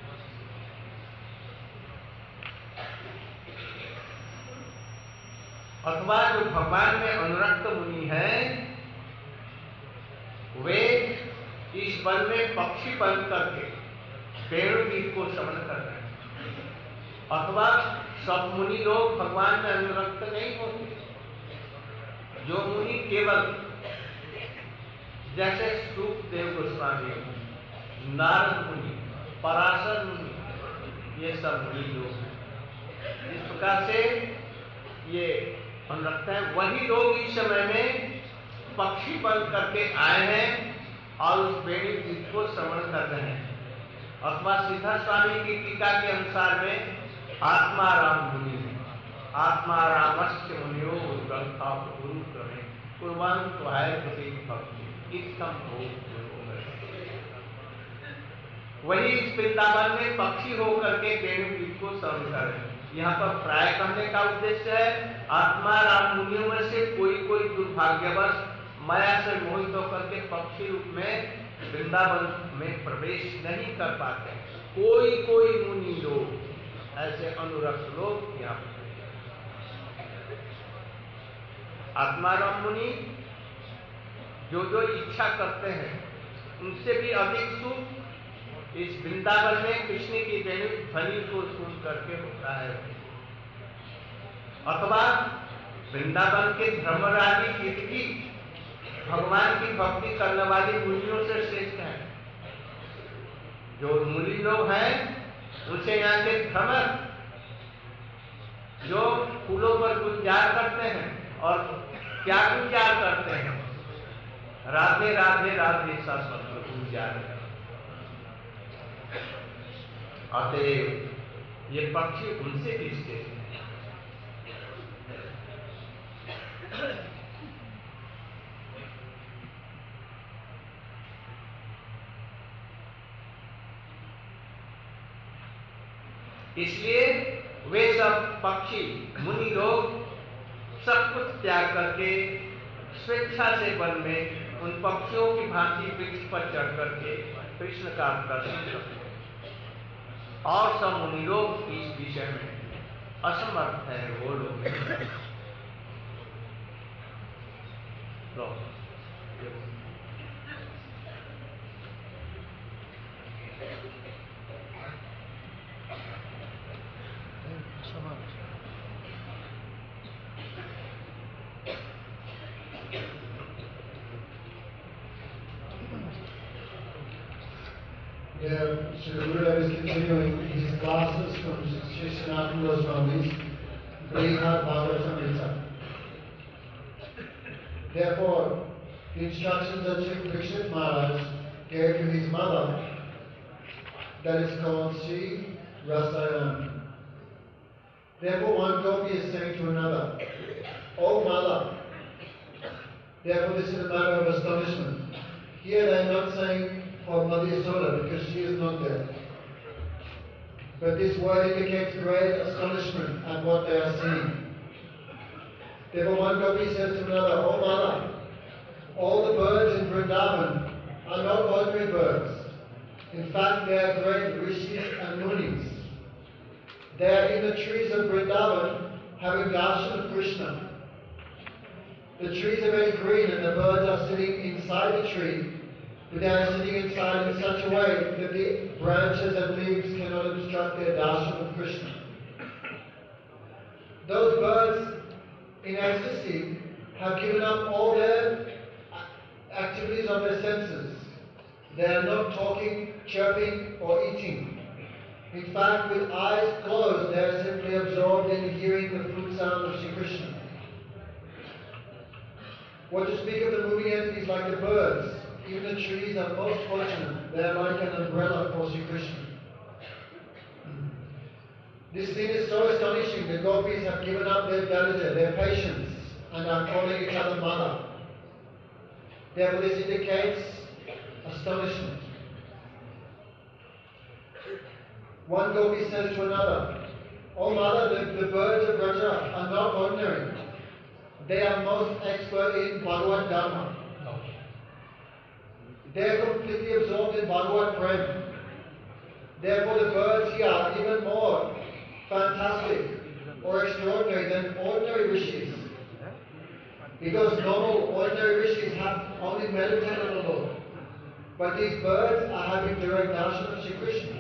अथवा जो भगवान में अनुरक्त मुनि हैं वे इस वन में पक्षी बन करके वेणु गीत को श्रवण कर रहे हैं। अथवा सब मुनि लोग भगवान में अनुरक्त नहीं होते। जो मुनि केवल जैसे सुखदेव गोस्वामी, नारद मुनि, पराशर मुनि, ये सब मुनि लोग हैं। इस प्रकार से ये अनुरक्त है, वही लोग इस समय में पक्षी बन करके आए हैं और उस वेणु गीत को श्रवण कर रहे हैं। अथवा सिद्धार्थ स्वामी की टीका के अनुसार में आत्माराम मुनि है। आत्मा रामस्य मुनियो ग्रंथा गुरु क्रमे कुर्बान तो है किसी भक्ति इष्टम हो। वही इस वृंदावन में पक्षी होकर के वेणु गीत को श्रवण करें। यहाँ पर प्राय करने का उद्देश्य है आत्मा राम मुनियों में से कोई कोई दुर्भाग्यवश माया से मोहित होकर के पक्षी रूप में वृंदावन में प्रवेश नहीं कर पाते। कोई कोई मुनि लोग ऐसे अनुरक्त लोग यहाँ पर आत्माराम मुनि जो जो इच्छा करते हैं उनसे भी अधिक सुख इस वृंदावन में कृष्ण की वेणु ध्वनि को सुन करके होता है। अथवा वृंदावन के धर्मराजी कीर्ति भगवान की भक्ति करने वाली मुनियों से श्रेष्ठ है। जो मुनि लोग हैं उनसे यहाँ के भ्रमर जो फूलों पर गुंजार करते हैं और क्या गुंजार करते हैं, राधे राधे राधे सा शब्द गुंजार है। अतएव ये पक्षी उनसे भी श्रेष्ठ है। इसलिए वे सब पक्षी मुनि लोग सब कुछ त्याग करके स्वेच्छा से वन में उन पक्षियों की भांति वृक्ष पर चढ़ करके कृष्ण का दर्शन करते हैं। और सब मुनि लोग इस विषय में असमर्थ है। वो लोग Yeah, Srila Gurudev is continuing his classes from Sri Sanatana Goswami's Brihad Bhagavatamrita. Therefore, the instructions that Sri Parikshit Maharaj gave to his mother, that is called Sri Rasayan. Therefore, one gopi is saying to another, "O mother," therefore this is a matter of astonishment. Here they are not saying for Mother Yasoda because she is not there. But this word indicates great astonishment at what they are seeing. Therefore one gopi says to another, "O mother, all the birds in Vrindavan are not ordinary birds. In fact, they are great rishis and munis. They are in the trees of Vrindavan having darshan of Krishna. The trees are very green and the birds are sitting inside the tree, but they are sitting inside in such a way that the branches and leaves cannot obstruct their darshan of Krishna. Those birds in ecstasy have given up all their activities of their senses. They are not talking, chirping or eating. In fact, with eyes closed, they are simply absorbed in hearing the flute sound of Sri Krishna. What to speak of the moving entities like the birds? Even the trees are most fortunate. They are like an umbrella for Sri Krishna. This scene is so astonishing. The gopis have given up their dalija, their patience, and are calling each other mother. Therefore, this indicates astonishment. One gopi says to another, "O mother, the, the birds of Braja are not ordinary. They are most expert in Bhagavad Dharma. They are completely absorbed in Bhagavad Prem. Therefore, the birds here are even more fantastic or extraordinary than ordinary rishis. Because normal, ordinary rishis have only meditated on the Lord. But these birds are having direct darshan of Sri Krishna.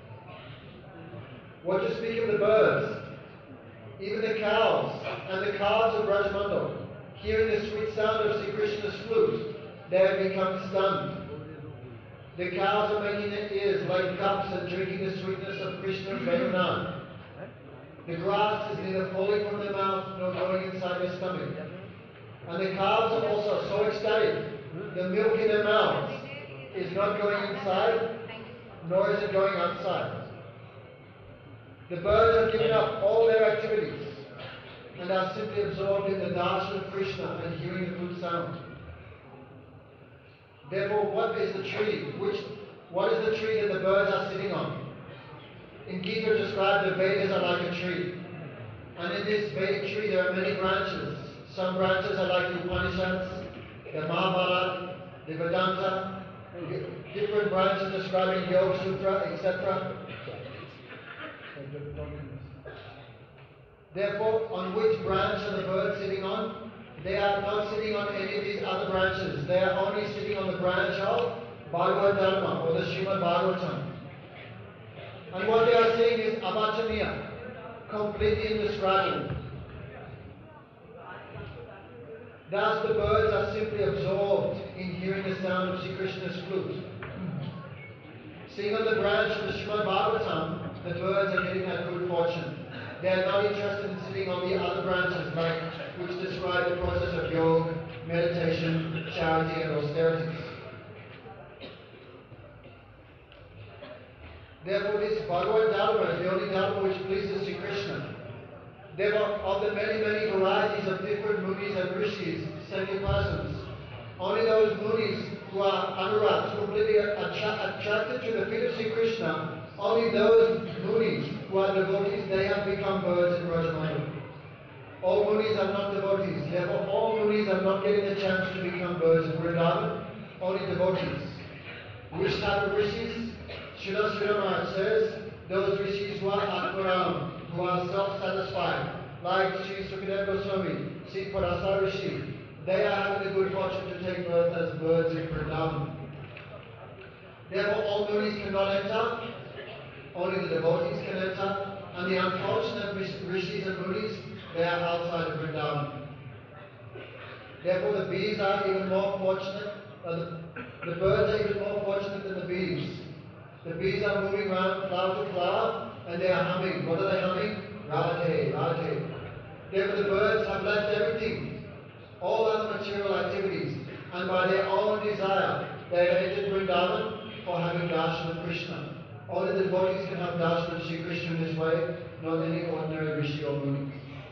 What to speak of the birds? Even the cows and the calves of Brajmandal, hearing the sweet sound of Sri Krishna's flute, they have become stunned. The cows are making their ears like cups and drinking the sweetness of Krishna's Venunan. The grass is neither falling from their mouth nor going inside their stomach. And the calves are also so ecstatic, the milk in their mouths is not going inside, nor is it going outside. The birds have given up all their activities. and are simply absorbed in the darshan of Krishna and hearing the flute sound. Therefore, what is the tree? Which, what is the tree that the birds are sitting on? In Gita described the Vedas are like a tree. And in this Vedic tree there are many branches. Some branches are like the Upanishads, the Mahabharata, the Vedanta, different branches describing Yoga Sutra, et cetera. Therefore, on which branch are the birds sitting on? They are not sitting on any of these other branches. They are only sitting on the branch of Bhagavad Dharma or the Srimad Bhagavatam. And what they are saying is avachaniya, completely indescribable. Thus the birds are simply absorbed in hearing the sound of Sri Krishna's flute. Sitting on the branch of the Srimad Bhagavatam, the birds are getting that good fortune. They are not interested in sitting on the other branches like which describe the process of yoga, meditation, charity and austerities. Therefore this Bhagavad Dharma is the only Dharma which pleases Sri Krishna. Therefore, of the many, many varieties of different munis and rishis, sentient persons, only those munis who are anuraged, completely attra- attracted to the feet of Sri Krishna, only those munis who are devotees, they have become birds in Brajamandal. All munis are not devotees, therefore all munis are not getting the chance to become birds in Vrindavan, only devotees. Which type of rishis? Srila Srila Maharaj says, those rishis who are atmaram, who are self-satisfied, like Sri Sukadeva Goswami, Sri Parasa Rishi, they are having the good fortune to take birth as birds in Vrindavan. Therefore all munis cannot enter, only the devotees can enter, and the unfortunate rishis and munis, they are outside of Vrindavan. Therefore the bees are even more fortunate, uh, the, the birds are even more fortunate than the bees. The bees are moving around flower to flower, and they are humming. What are they humming? Radhe, Radhe. Therefore the birds have left everything, all other material activities, and by their own desire, they have entered Vrindavan for having darshan of Krishna. Only the devotees can have darshan of Sri Krishna in this way, not any ordinary rishi or muni.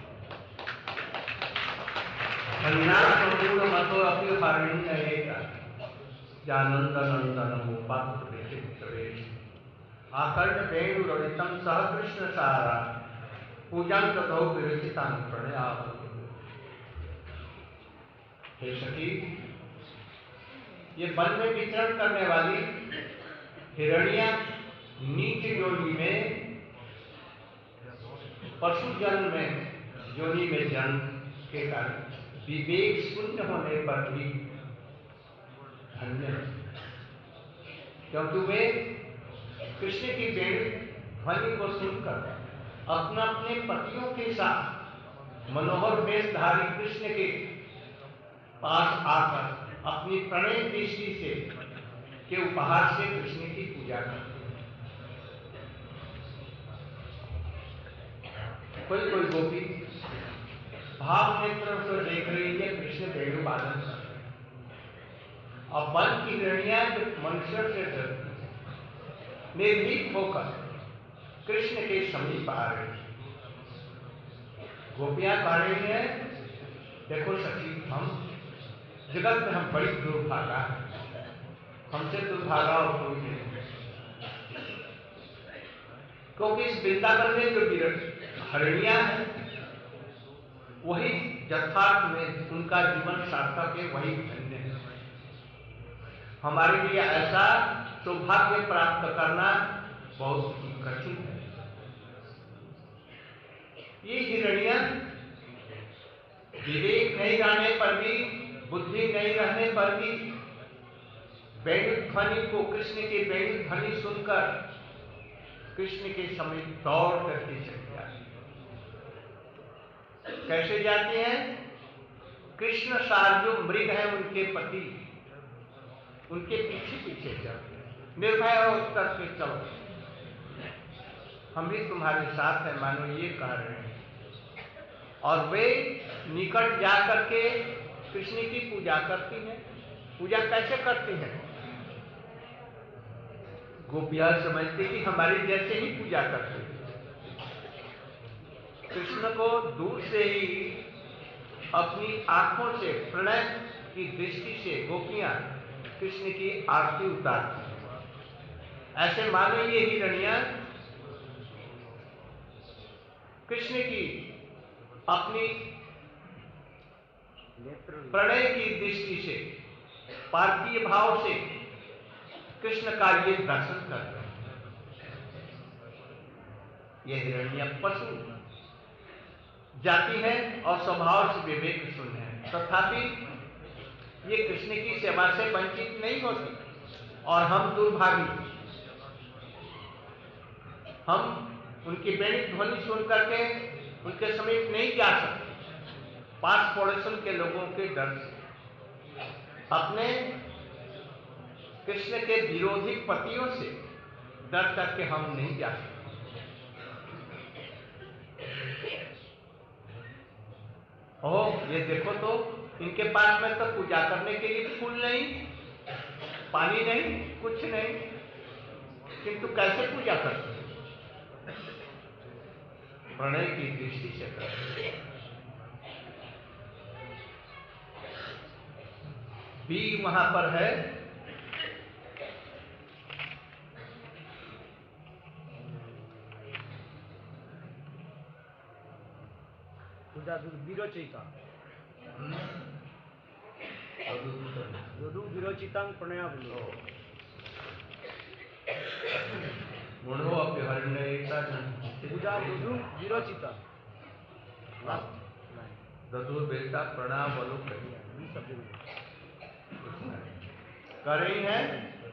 Janadh नंदन पात्र विचित्रवेश आकर्ण वेणु रवितम सह कृष्ण सारा पूजन तथो विरचितान प्रणयावतु। हे सखी, ये one में विचरण करने वाली हिरण्या नीच योनि में पशु जन्म में योनि में जन्म के कारण विवेक शून्य होने पर भी धन्य, क्योंकि वे कृष्ण की वेणु ध्वनि को सुनकर अपना अपने पतियों के साथ मनोहर वेशधारी कृष्ण के पास आकर अपनी प्रणय दृष्टि से के उपहार से कृष्ण की पूजा करते हैं। कोई कोई गोपी भाव नेत्रों से देख रही है कृष्ण वेणु वादन कर, और वन की हिरण्या जो मनुष्य से डरती है, निर्भीक होकर कृष्ण के समीप आ रही है। गोपियां कह रही है, देखो सखी, हम जगत में हम बड़ी दुर्भागा है, हमसे दुर्भागा और कोई नहीं, क्योंकि इस वृंदावन में जो हिरण्या है वही यथार्थ में उनका जीवन सार्थक है, वही धन्य है। हमारे लिए ऐसा सौभाग्य प्राप्त करना बहुत ही कठिन है। ये हिरण्या विवेक नहीं रहने पर भी, बुद्धि नहीं रहने पर भी वेणु ध्वनि को, कृष्ण की वेणु ध्वनि सुनकर कृष्ण के समीप दौड़ करके चली जाती है। कैसे जाते हैं? कृष्ण सार जो मृग है उनके पति, उनके पीछे पीछे चलते हैं, निर्भय होकर के चलो, हम भी तुम्हारे साथ हैं, मानो ये कह रहे हैं। और वे निकट जा करके कृष्ण की पूजा करती हैं। पूजा कैसे करती हैं? गोपियां समझती कि हमारी जैसे ही पूजा करती हैं। कृष्ण को दूर से ही अपनी आंखों से प्रणय की दृष्टि से गोपियां कृष्ण की आरती उतारती हैं। ऐसे मानो ये हिरणियां कृष्ण की अपनी प्रणय की दृष्टि से पार्थिव भाव से कृष्ण का ये दर्शन कर रहे हैं। ये हिरण्य पशु जाति है और स्वभाव से विवेक शून्य है, तथापि ये कृष्ण की सेवा से वंचित नहीं होती। और हम दुर्भागी, हम उनकी वेणु ध्वनि सुन करके उनके समीप नहीं जा सकते, पास पड़ोसन के लोगों के डर से। अपने कृष्ण के विरोधी पतियों से डर करके हम नहीं जा सकते। ओ ये देखो तो इनके पास में तो पूजा करने के लिए फूल नहीं, पानी नहीं, कुछ नहीं, किंतु कैसे पूजा करते? प्रणय की दृष्टि से करते। भी वहां पर है विरोचिता यदु विरोचितां प्रणयावली मूढ़ो अभ्यहरण्यता पूजा यदु विरोचिता दधुर बेटा प्रणावलु कर रही है।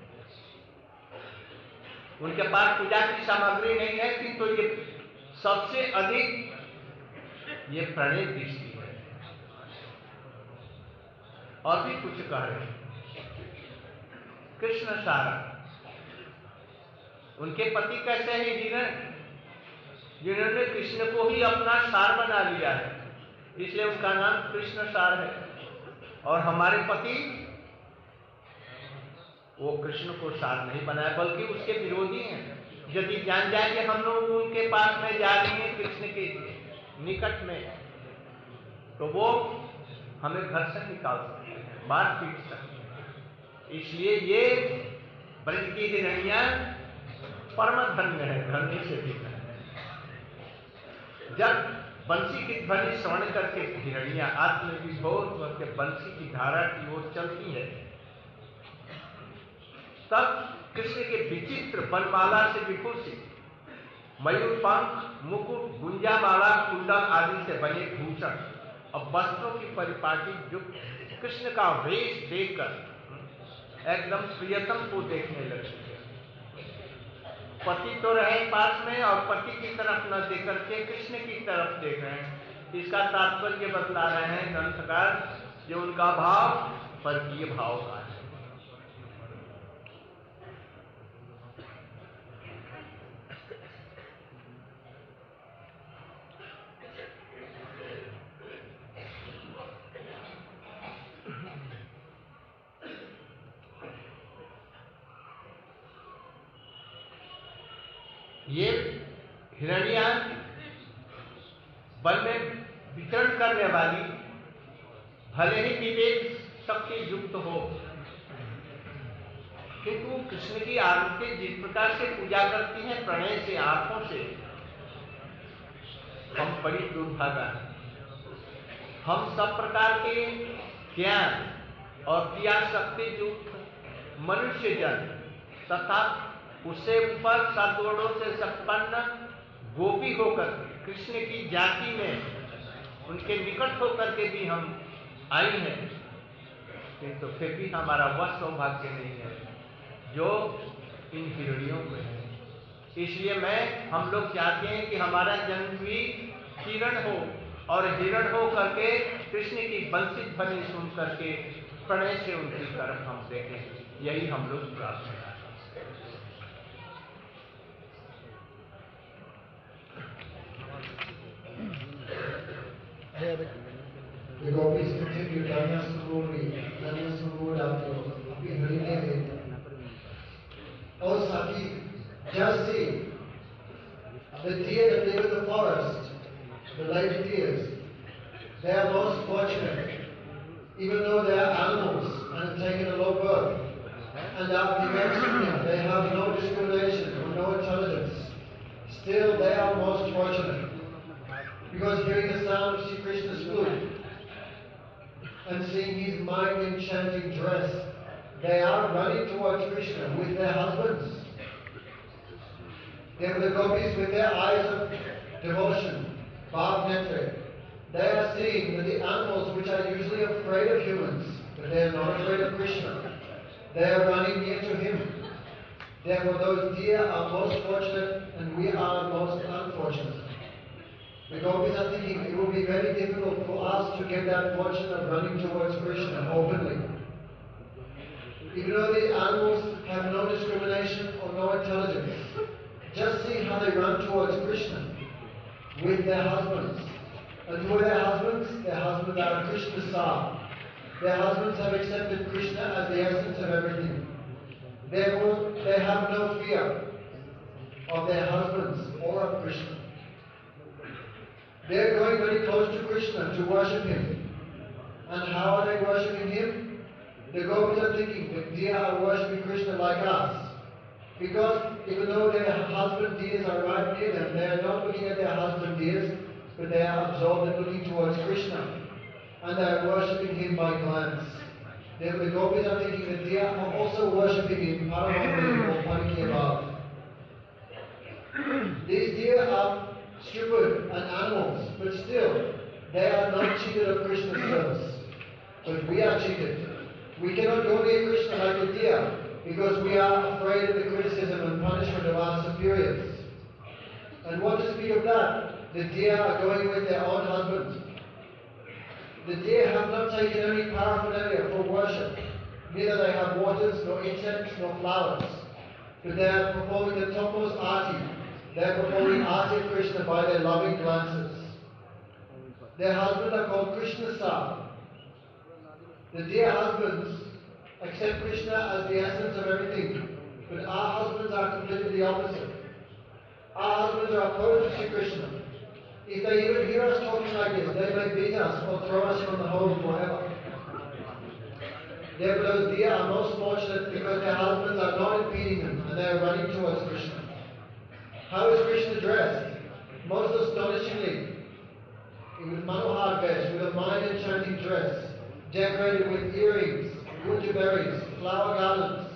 उनके पास पूजा की सामग्री नहीं है, किंतु तो ये सबसे अधिक ये प्रणय दृष्टि है। और भी कुछ कह रहे हैं। कृष्ण सारा, उनके पति कैसे हैं? हिरण, जिन्होंने कृष्ण को ही अपना सार बना लिया है, इसलिए उसका नाम कृष्ण सार है। और हमारे पति वो कृष्ण को सार नहीं बनाया, बल्कि उसके विरोधी हैं। यदि जान जाए कि हम लोग उनके पास में जा रहे हैं कृष्ण के निकट में, तो वो हमें घर से निकाल सकते हैं, मार पीट सकते हैं। इसलिए ये ब्रज की हिरणियां परम धन्य है, धन्य से भी धन्य है। जब बंसी की ध्वनि श्रवण करके हिरणियां आत्मविभोर होकर बंसी की धारा की ओर चलती है, तब कृष्ण के विचित्र बनमाला से विभूषित मयूर पंख, मुकुट, गुंजामाला, कुंडल आदि से बने भूषण और वस्त्रों की परिपाटी युक्त कृष्ण का वेश देखकर एकदम प्रियतम को देखने लगे। पति तो रहे पास में और पति की तरफ न देख करके कृष्ण की तरफ देख रहे हैं। इसका तात्पर्य बतला रहे हैं ग्रंथकार, जो उनका भाव परकीय भाव का है। ये हिरणियां वन में विचरण करने वाली भले ही विवेक शक्ति युक्त हो, किंतु कृष्ण की आरती जिस प्रकार से पूजा करती हैं प्रणय से, आंखों से, हम बड़ी दुर्भागा हैं। हम सब प्रकार के ज्ञान और क्रिया शक्ति युक्त मनुष्य जन तथा उससे ऊपर सद्गुणों से संपन्न गोपी होकर कृष्ण की जाति में उनके निकट होकर के भी हम आई हैं, किंतु तो फिर भी हमारा वह सौभाग्य नहीं है जो इन हिरणियों में है। इसलिए मैं हम लोग चाहते हैं कि हमारा जन्म भी हिरण हो और हिरण हो करके कृष्ण की बंसी ध्वनि सुन करके प्रणय से उनकी तरफ हम देखें। यही हम लोग प्रार्थना करते हैं। The gopis continue, Danya Sururi, Danya Sururi, Oh Saki, just see, the deer that live in the forest, the lady deers, they are most fortunate. Even though they are animals and have taken a low birth, and are female, they have no discrimination or no intelligence, still they are most fortunate. Because hearing the sound of Sri Krishna's flute and seeing his mind-enchanting dress, they are running towards Krishna with their husbands. They were the gopis with their eyes of devotion, Bhav Netre. They are seeing that the animals which are usually afraid of humans, but they are not afraid of Krishna. They are running near to him. Therefore those deer are most fortunate and we are most unfortunate. The gopis are thinking it will be very difficult for us to get that fortune of running towards Krishna openly. Even though the animals have no discrimination or no intelligence, just see how they run towards Krishna with their husbands. And who are their husbands? Their husbands are Krishna Sa. Their husbands have accepted Krishna as the essence of everything. Therefore, they have no fear of their husbands or of Krishna. They are going very close to Krishna to worship him. And how are they worshipping him? The gopis are thinking that deer are worshipping Krishna like us. Because even though their husband deers are right near them, they are not looking at their husband deers, but they are absorbed and looking towards Krishna. And they are worshipping him by glance. Therefore the gopis are thinking that deer are also worshipping him, Paramahari or Panikya. These deer are stupid and animals, but still, they are not cheated of Krishna's service. But we are cheated. We cannot go near Krishna like a deer, because we are afraid of the criticism and punishment of our superiors. And what to speak of that? The deer are going with their own husbands. The deer have not taken any paraphernalia for worship. Neither they have waters, nor incense, nor flowers. But they are performing the topmost arti. They are performing arti of Krishna by their loving glances. Their husbands are called Krishna Sa. The deer husbands accept Krishna as the essence of everything, but our husbands are completely the opposite. Our husbands are opposed to Sri Krishna. If they even hear us talking like this, they may beat us or throw us from the home forever. Therefore those deer are most fortunate because their husbands are not impeding them and they are running towards Krishna. How is Krishna dressed? Most astonishingly, with Manohar Vesh, with a mind-enchanting dress, decorated with earrings, gunja berries, flower garlands.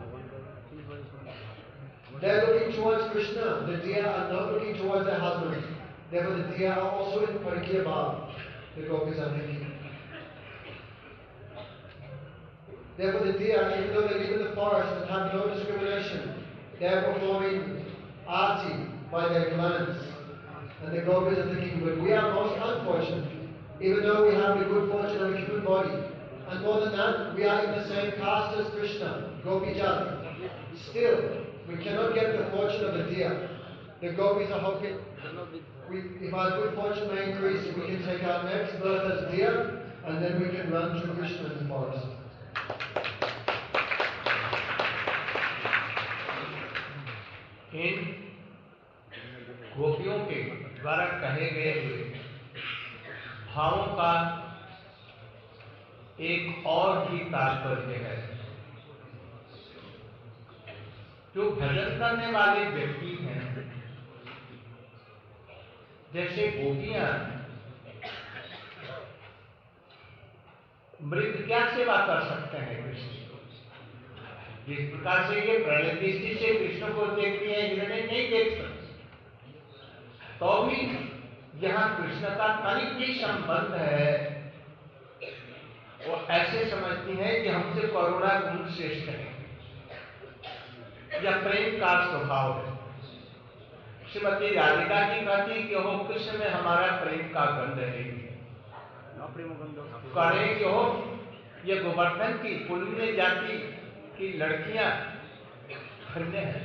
They are looking towards Krishna. The deer are not looking towards their husband. Therefore the deer are also in Parikya Bhav, the gopis are thinking. Therefore the deer, even though they live in the forest and have no discrimination, they are performing arti by their glance. And the gopis are thinking, but we are most unfortunate, even though we have the good fortune of a human body. And more than that, we are in the same caste as Krishna, Gopi Jati. Still, we cannot get the fortune of a deer. The gopis are hoping, we, if our good fortune may increase, we can take our next birth as deer, and then we can run to Krishna in the forest. इन गोपियों के द्वारा कहे गए हुए भावों का एक और भी तात्पर्य है। जो भजन करने वाले व्यक्ति हैं, जैसे गोपियां मृत क्या सेवा कर सकते हैं कृष्ण को? जिस प्रकार से ये प्रणय दृष्टि से कृष्ण को देखती है, इन्हें नहीं देख सकते, तो भी यहाँ कृष्ण का तनिक भी संबंध है, वो ऐसे समझती हैं कि हमसे करुणा गुण श्रेष्ठ है, यह प्रेम का स्वभाव है। श्रीमती राधिका जी कहती कि हो कृष्ण में हमारा प्रेम का गंध है, करें कि हो ये गोवर्धन की पुण्य जाति की लड़कियां धन्य हैं,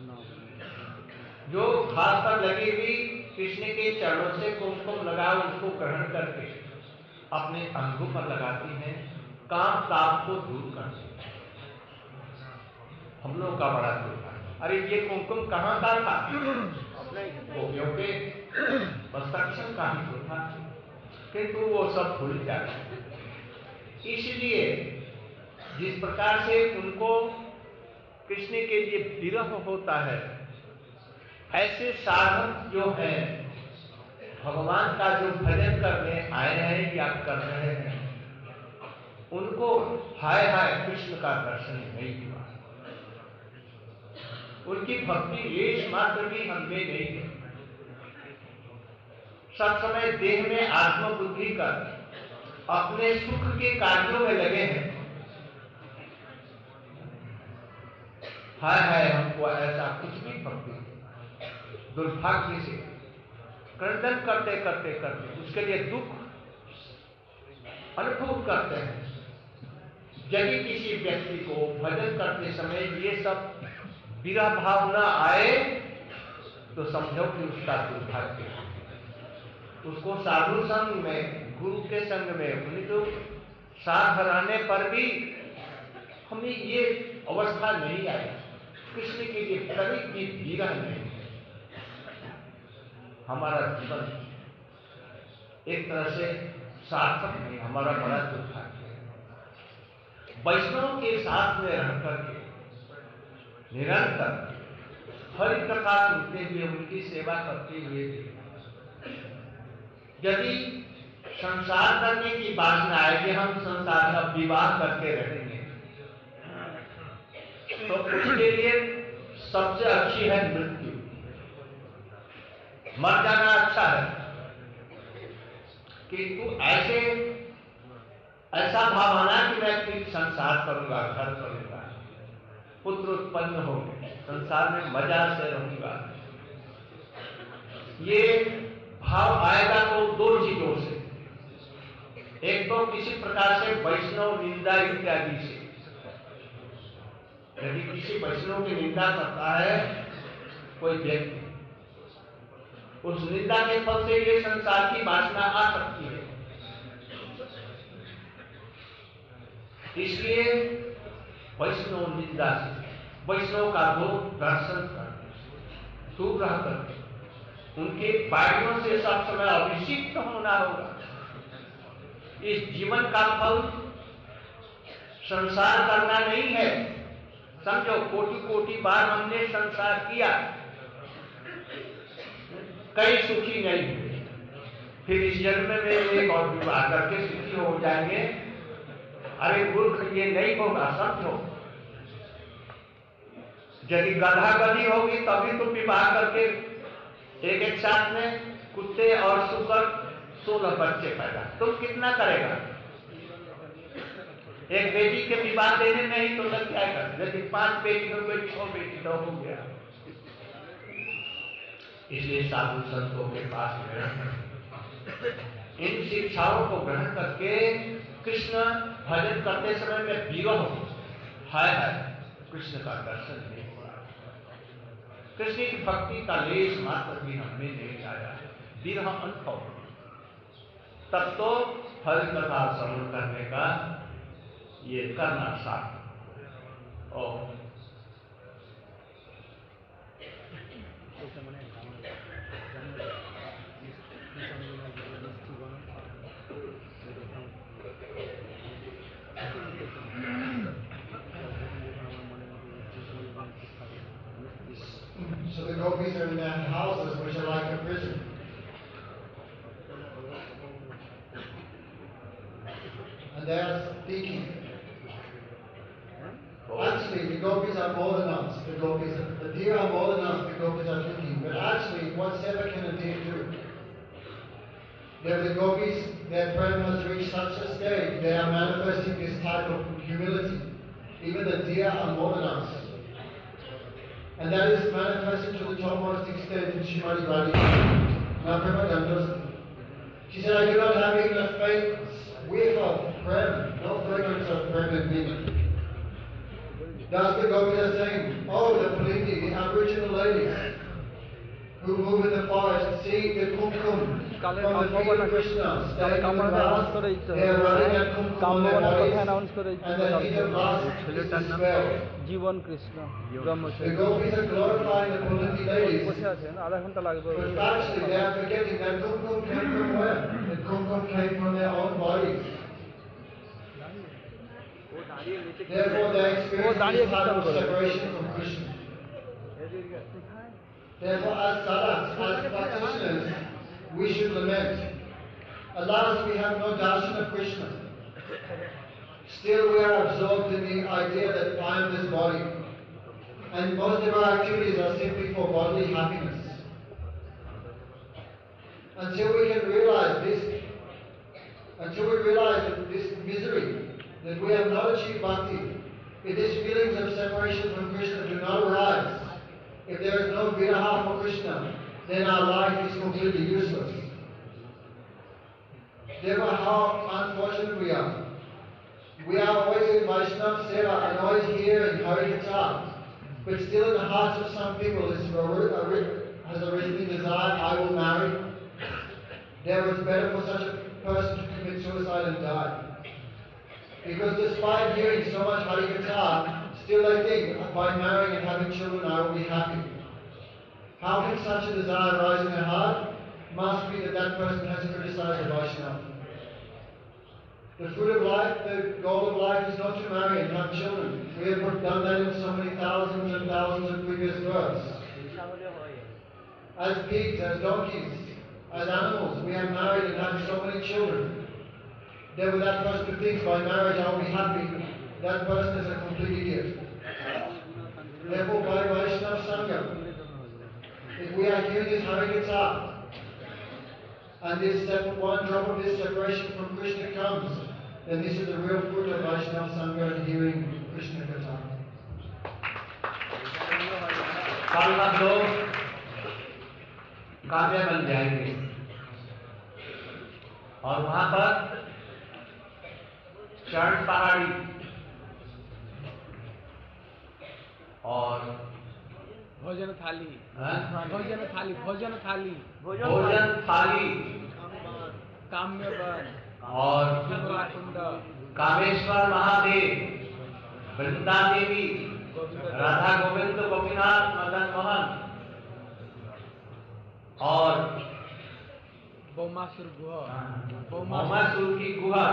जो घास पर लगी हुई कृष्ण के चरणों से कुमकुम लगा उसको ग्रहण करके अपने अंगों पर लगाती हैं, काम ताप को दूर करती हैं। हम लोग का बड़ा दुख है, अरे ये कुमकुम कहाँ का था? गोपियों के वस्त्राक्षर का ही तो था, किंतु वो सब भूल जाते। इसलिए जिस प्रकार से उनको कृष्ण के लिए विरह होता है, ऐसे साधक जो है भगवान का जो भजन करने आए हैं या कर रहे हैं, उनको हाय हाय कृष्ण का दर्शन नहीं हुआ, उनकी भक्ति लेश मात्र भी हमने नहीं है। सब समय देह में आत्मबुद्धि कर अपने सुख के कार्यों में लगे हैं। हाय हाय हमको ऐसा कुछ भी भक्ति दुर्भाग्य से क्रंदन करते करते करते उसके लिए दुख अनुभव करते हैं। यदि किसी व्यक्ति को भजन करते समय ये सब विरह भाव न आए तो समझो कि उसका दुर्भाग्य है। उसको साधु संग में, गुरु के संग में, उनको साथ रहने पर भी हमें ये अवस्था नहीं आई। कृष्ण के लिए कभी भी विरह नहीं। हमारा जीवन एक तरह से सार्थक नहीं, हमारा बड़ा दुर्भाग्य है। वैष्णव के साथ में रह करके निरंतर हरि कथा सुनते हुए, उनकी सेवा करते हुए यदि संसार करने की वासना है कि हम संसार का विवाह करके रहेंगे, तो उसके लिए सबसे अच्छी है मृत्यु। मर जाना अच्छा है, किंतु ऐसे ऐसा भाव आना कि मैं फिर संसार करूंगा, घर करूंगा, पुत्र उत्पन्न होंगे, संसार में मजा से रहूंगा, ये भाव आएगा तो दो चीजों से। एक तो किसी प्रकार से वैष्णव निंदा इत्यादि से। यदि किसी वैष्णव की निंदा करता है कोई व्यक्ति, उस निंदा के फल से ये संसार की वासना आ सकती है। इसलिए वैष्णव निंदा से, वैष्णव का लोग दर्शन करके, दूर रह करके उनके वाणियों से सब समय अभिषिक्त होना होगा। इस जीवन का फल संसार करना नहीं है। समझो, कोटि कोटि बार हमने संसार किया, कई सुखी नहीं हुए, फिर इस जन्म में एक और विवाह करके सुखी हो जाएंगे। अरे मूर्ख, ये नहीं होगा। समझो, यदि गधा गधी होगी तभी तो विवाह करके एक एक साथ में कुत्ते और सुकर सोलह बच्चे पैदा, तुम कितना करेगा? एक बेटी के विवाह देने में ही तो लग जाएगा। यदि पांच बेटी हो गई, छह बेटी तो हो गया। इसलिए साधु संतों के पास इन शिक्षाओं को ग्रहण करके कृष्ण भजन करते समय में विरह हो, हाय हाय कृष्ण का दर्शन नहीं हो रहा, कृष्ण की भक्ति का लेश मात्र भी हमें नहीं आया, विरह अनुभव, तब तो हरि कथा श्रवण करने का ये करना सार्थक। और So the gopis are in their houses, which are like a prison. And they are speaking. Actually, the gopis are more than us. The gopis, the deer are more than us. The gopis are thinking. But actually, whatever can a deer do? If the gopis, their prem has reached such a stage, they are manifesting this type of humility. Even the deer are more than us. And that is manifested to the topmost extent in Srimati Radhika. Now Prabhupada does it. She said, I do not have even a faint whiff of prem, no fragrance of prem in me. Thus the gopis are saying, oh, the Paliti, the Aboriginal ladies who move in the forest, see the kumkum from the feet of Krishna, standing on the grass, they are running at kumkum on their bodies, and the heat of lust is dispelled. Jibon Krishna The Brahmachari gopis are glorifying the Punati ladies, বসে আছেন আধা ঘন্টা লাগবে but actually they are forgetting that kumkum came from where? The kumkum came from their own bodies. Therefore they experience this type of separation from Krishna. Therefore as sadhaks, as practitioners, we should lament. Alas, we have no darshan of Krishna. Still we are absorbed in the idea that I am this body. And most of our activities are simply for bodily happiness. Until we can realize this, until we realize that this misery, that we have not achieved bhakti, if these feelings of separation from Krishna do not arise, if there is no viraha for Krishna, then our life is completely useless. Therefore, how unfortunate we are. We are always in Vaishnava Seva and always here in Harikatha, but still in the hearts of some people is, has arisen the desire, I will marry. Therefore, it's better for such a person to commit suicide and die. Because despite hearing so much Harikatha, still they think, by marrying and having children, I will be happy. How can such a desire rise in their heart? Must be that that person has criticized the Vaishnava. The fruit of life, the goal of life is not to marry and have children. We have done that in so many thousands and thousands of previous births. As pigs, as donkeys, as animals, we have married and had so many children. Therefore that person who thinks by marriage I will be happy, that person is a complete idiot. Therefore by Vaishnava Sangha, if we are hearing this Harikatha, and this one drop of this separation from Krishna comes, then this is the real fruit of Vaishnava Sangha and hearing Krishna Katha. कल हम लोग काव्य बन जाएंगे और वहां पर चरण पहाड़ी और भोजन थाली हाँ? भोजन थाली भोजन थाली भोजन थाली काम्य वन और त्रिपुरा कुंड कामेश्वर महादेव, वृंदा देवी, राधा गोविंद गोपीनाथ मदन मोहन और बौमासुर गुहा बौमासुर की गुहा,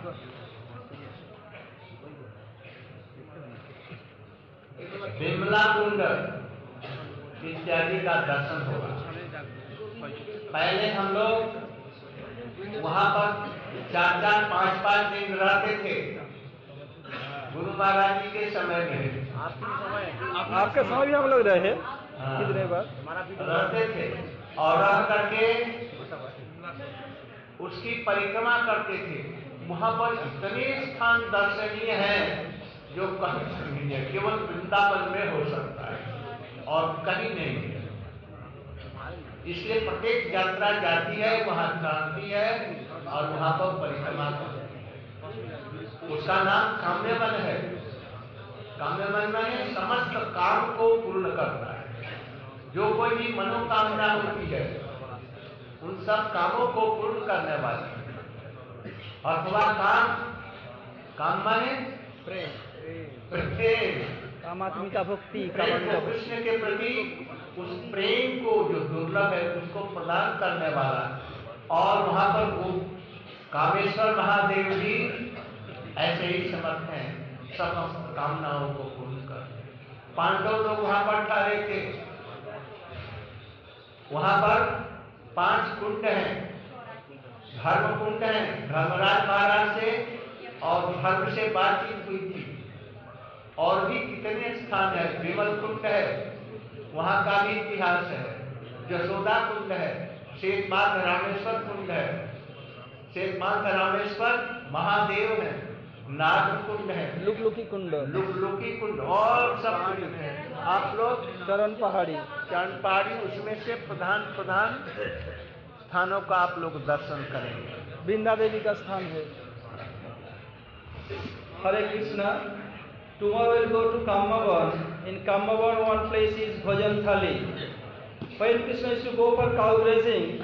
विमला कुंड इत्यादि का दर्शन होगा। पहले हम लोग वहां पर चार चार पांच पांच दिन रहते थे। गुरु महाराज जी के समय में आपके समय भी हम लोग रहे कितने बार रहते थे और रह करके उसकी परिक्रमा करते थे। वहां पर इतने स्थान दर्शनीय हैं जो कहीं नहीं है, केवल वृंदावन में हो सकता है और कहीं नहीं है। इसलिए प्रत्येक यात्रा जाती है, वहां क्रांति है और वहां पर परिक्रमा करती है। उसका नाम काम्यवन है। काम्यवन में समस्त काम को पूर्ण करता है। जो कोई भी मनोकामना होती है उन सब कामों को पूर्ण करने वाला है। अथवा काम काम माने प्रेम प्रेम कामात्मिका भक्ति प्रेम को कृष्ण के प्रति उस प्रेम को जो दुर्लभ है उसको प्रदान करने वाला। और वहां पर वो कामेश्वर महादेव जी ऐसे ही समर्थ हैं समस्त कामनाओं को पूर्ण कर। पांडव लोग वहां पर ठहरे थे। वहां पर पांच कुंड हैं, धर्म कुंड है, धर्मराज महाराज से और धर्म से बातचीत हुई थी। और भी कितने स्थान है, विमल कुंड है, वहां का भी इतिहास है। जसोदा कुंड है, श्वेतमार्ग रामेश्वर कुंड है, श्वेतमार्ग रामेश्वर महादेव है, नाग कुंड है, लुकलुकी कुंड लुकलुकी कुंड और सब कुंड है। आप लोग चरण पहाड़ी चरण पहाड़ी उसमें से प्रधान प्रधान स्थानों का आप लोग दर्शन करेंगे। वृंदा देवी का स्थान है। हरे Krishna. Tomorrow we'll go to Kamavan. In Kamavan, one place is Bhojan Thali. When Krishna used to go for cow grazing,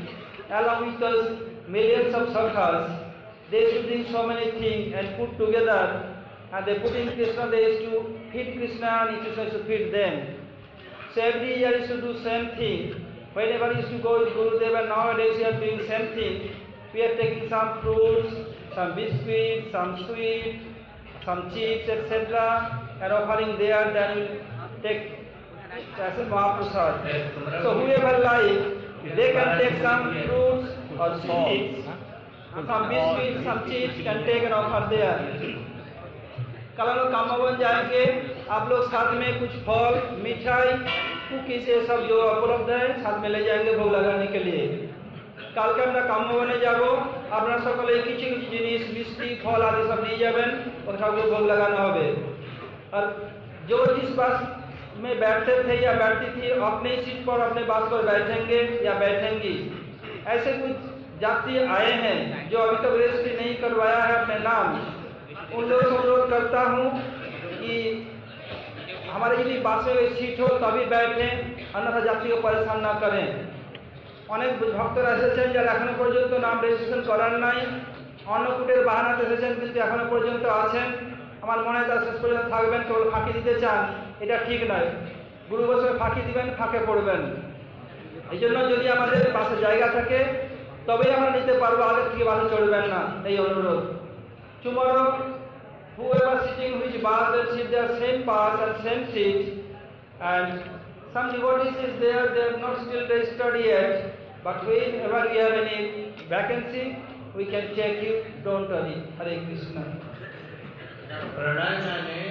along with those millions of suckers, they used to do so many things and put together, and they put in Krishna, they used to feed Krishna and Krishna used to feed them. So every year used to do same thing. Whenever used to go with Gurudev, and nowadays we are doing same thing. We are taking some fruits, some biscuits, some sweets, some chips, et cetera, and offering there, then we'll take as a Mahaprasad. So whoever like, they can take some fruits or sweets, some biscuits, some chips, can take and offer there. कल हम लोग कामावन जाएंगे, आप लोग साथ में कुछ फल, मिठाई, कुकीज़ ये सब जो उपलब्ध है साथ में ले जाएंगे भोग लगाने के लिए। कल के আমরা কামাবনে যাব, আপনারা সকলে কিছু কিছু জিনিস মিষ্টি ফল आदि सब নিয়ে যাবেন, और ठाकुर भोग लगाना হবে। और जो जिस बस में बैठते थे या बैठती थी अपने सीट पर अपने बस पर बैठेंगे या बैठेंगी। ऐसे कुछ यात्री आए हैं जो अभी तक रजिस्ट्री नहीं करवाया है अपने नाम, उन लोगों से अनुरोध करता हूँ कि हमारे यदि बस में सीट हो तभी बैठें, अन्यथा यात्री को परेशान ना करें। অনেক ভক্তরা এসেছেন যারা এখনো পর্যন্ত নাম রেজিস্ট্রেশন করার নাই, অন্নকূটের বাহানাতে এসেছেন কিন্তু এখনো পর্যন্ত আছেন। আমার মনে হয় তারা শেষ পর্যন্ত থাকবেন, কেবল ফাঁকি দিতে চান, এটা ঠিক নয়। গুরু বছর ফাঁকি দিবেন, ফাঁকে পড়বেন। এই জন্য যদি আমাদের বাসে জায়গা থাকে তবেই আমরা নিতে পারবো, আগে থেকে বাসে চড়বেন না, এই অনুরোধ। Tomorrow, whoever sitting which bus will sit their same bus and same seat, and some devotees is there, they are not still registered yet, but whenever we have any vacancy, we can check you, don't worry. Hare Krishna. Pranay ने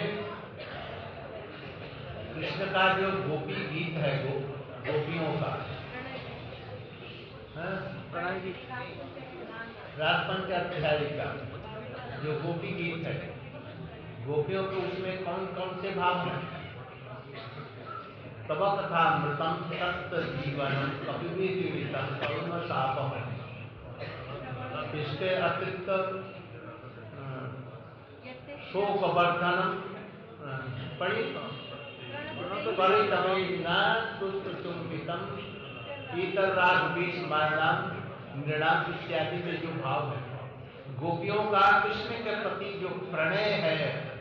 कृष्ण का जो गोपी गीत है, गो, गोपियों का राजपंच अध्याय का जो गोपी गीत है, गोपियों के उसमें कौन कौन से भाव हैं? तब कथा मृतम तत्त जीवनम कपिवी जीवितम करुण शापम। इसके अतिरिक्त शोक वर्धनम पढ़ी परितमेना तुष्ट चुंबितम इतर राग बीस मरणम नृणाम इत्यादि में जो भाव है, गोपियों का कृष्ण के प्रति जो प्रणय है,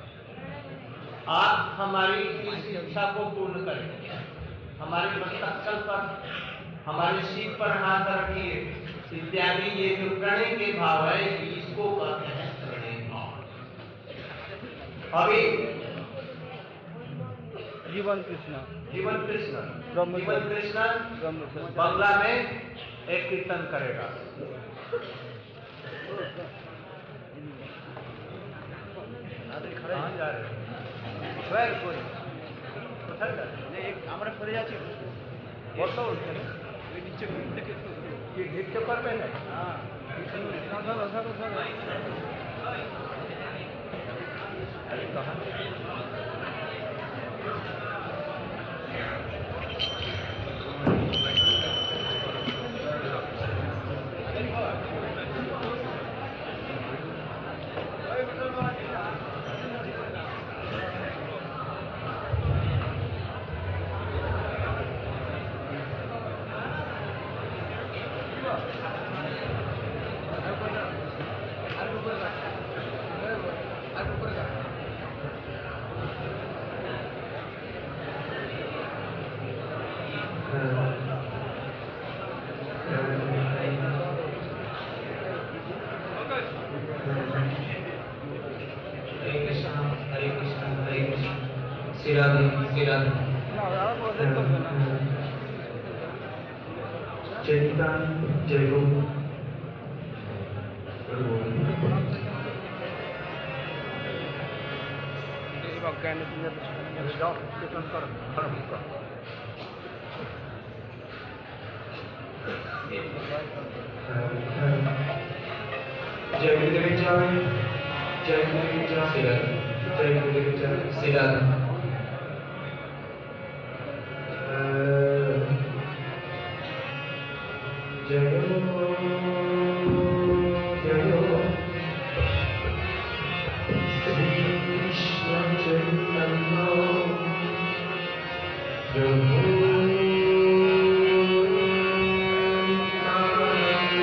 आप हमारी इस इच्छा को पूर्ण करें। हमारे मस्तक पर, हमारी सीट पर हाथ रखिए, इत्यादि ये जो प्रणय के भाव है, इसको कहते हैं प्रणय भाव। अभी जीवन कृष्ण जीवन कृष्ण ब्रह्म जीवन कृष्ण ब्रह्म बंगला में एक कीर्तन करेगा। कहाँ जा रहे हो? वैर कोई কোথায় যাচ্ছে? আমরা সরে যাচ্ছি। বসো ওখানে। ওই নিচে থেকে কি ঢিকতে পারবে না? হ্যাঁ। ধরো ধরো ধরো। আরে কहाँ? राधे श्री राधे चैता जय हो जय गुरुदेव जय जय गुरुदेव जय श्री राधे जय गुरुदेव जय श्री राधे जय हो जय हो श्री कृष्ण चैतन्य प्रभु नित्यानंद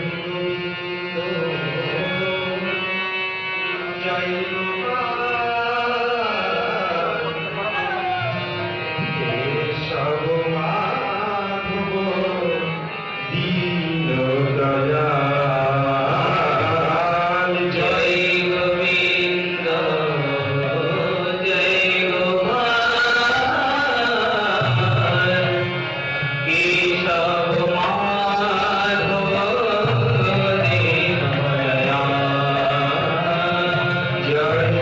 Jai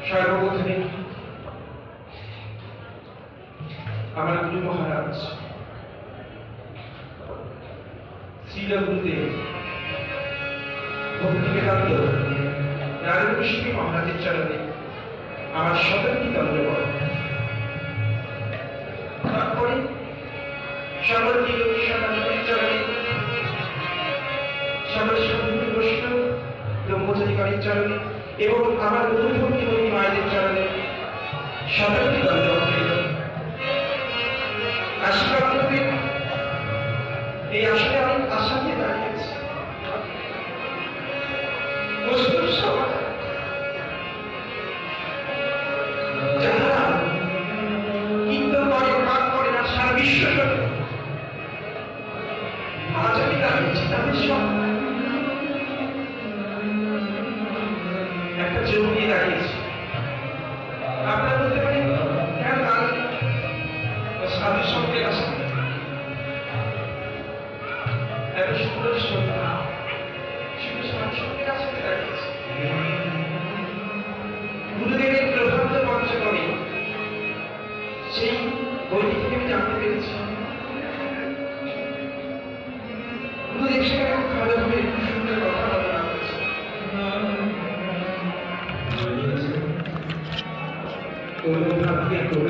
সর্বপ্রথমে আমার গুরু মহারাজ শ্রীল গুরুদেব ভক্তি বেদান্ত নারায়ণ গোস্বামী মহারাজের চরণে আমার শতাব্দী দণ্ডবত। তারপরে সকল লীল সনাতনের চরণে, সকল সাধু বৈষ্ণব ব্রহ্মচারীগণের চরণে এবং আমার গুরুভক্তি মণি মায়েদের চরণে শতাব্দী দণ্ডবত হইল। আশীর্বাদ করবেন, এই আসলে আমি আশা নিয়ে দাঁড়িয়েছি। বস্তুর সমাজ যারা কীর্তন করে, পাঠ করে না সারা বিশ্ব জুড়ে, আজ আমি দাঁড়িয়েছি তাদের সব একটা যোগ নিয়ে দাঁড়িয়েছি। আপনারা বলতে পারেন কেন দাঁড়ালেন? সাধু সঙ্গে আসেন এত সুন্দর সন্ধ্যা, শুধু সাধু সঙ্গে আসতে দাঁড়িয়েছি। গুরুদেবের প্রভান্ত পঞ্চকমে সেই বইটি থেকে আমি জানতে পেরেছি গুরুদেব সেখানে খুব ভালোভাবে খুব সুন্দর কথা বর্ণনা করেছে। কোনো ভাগ্যে কোনো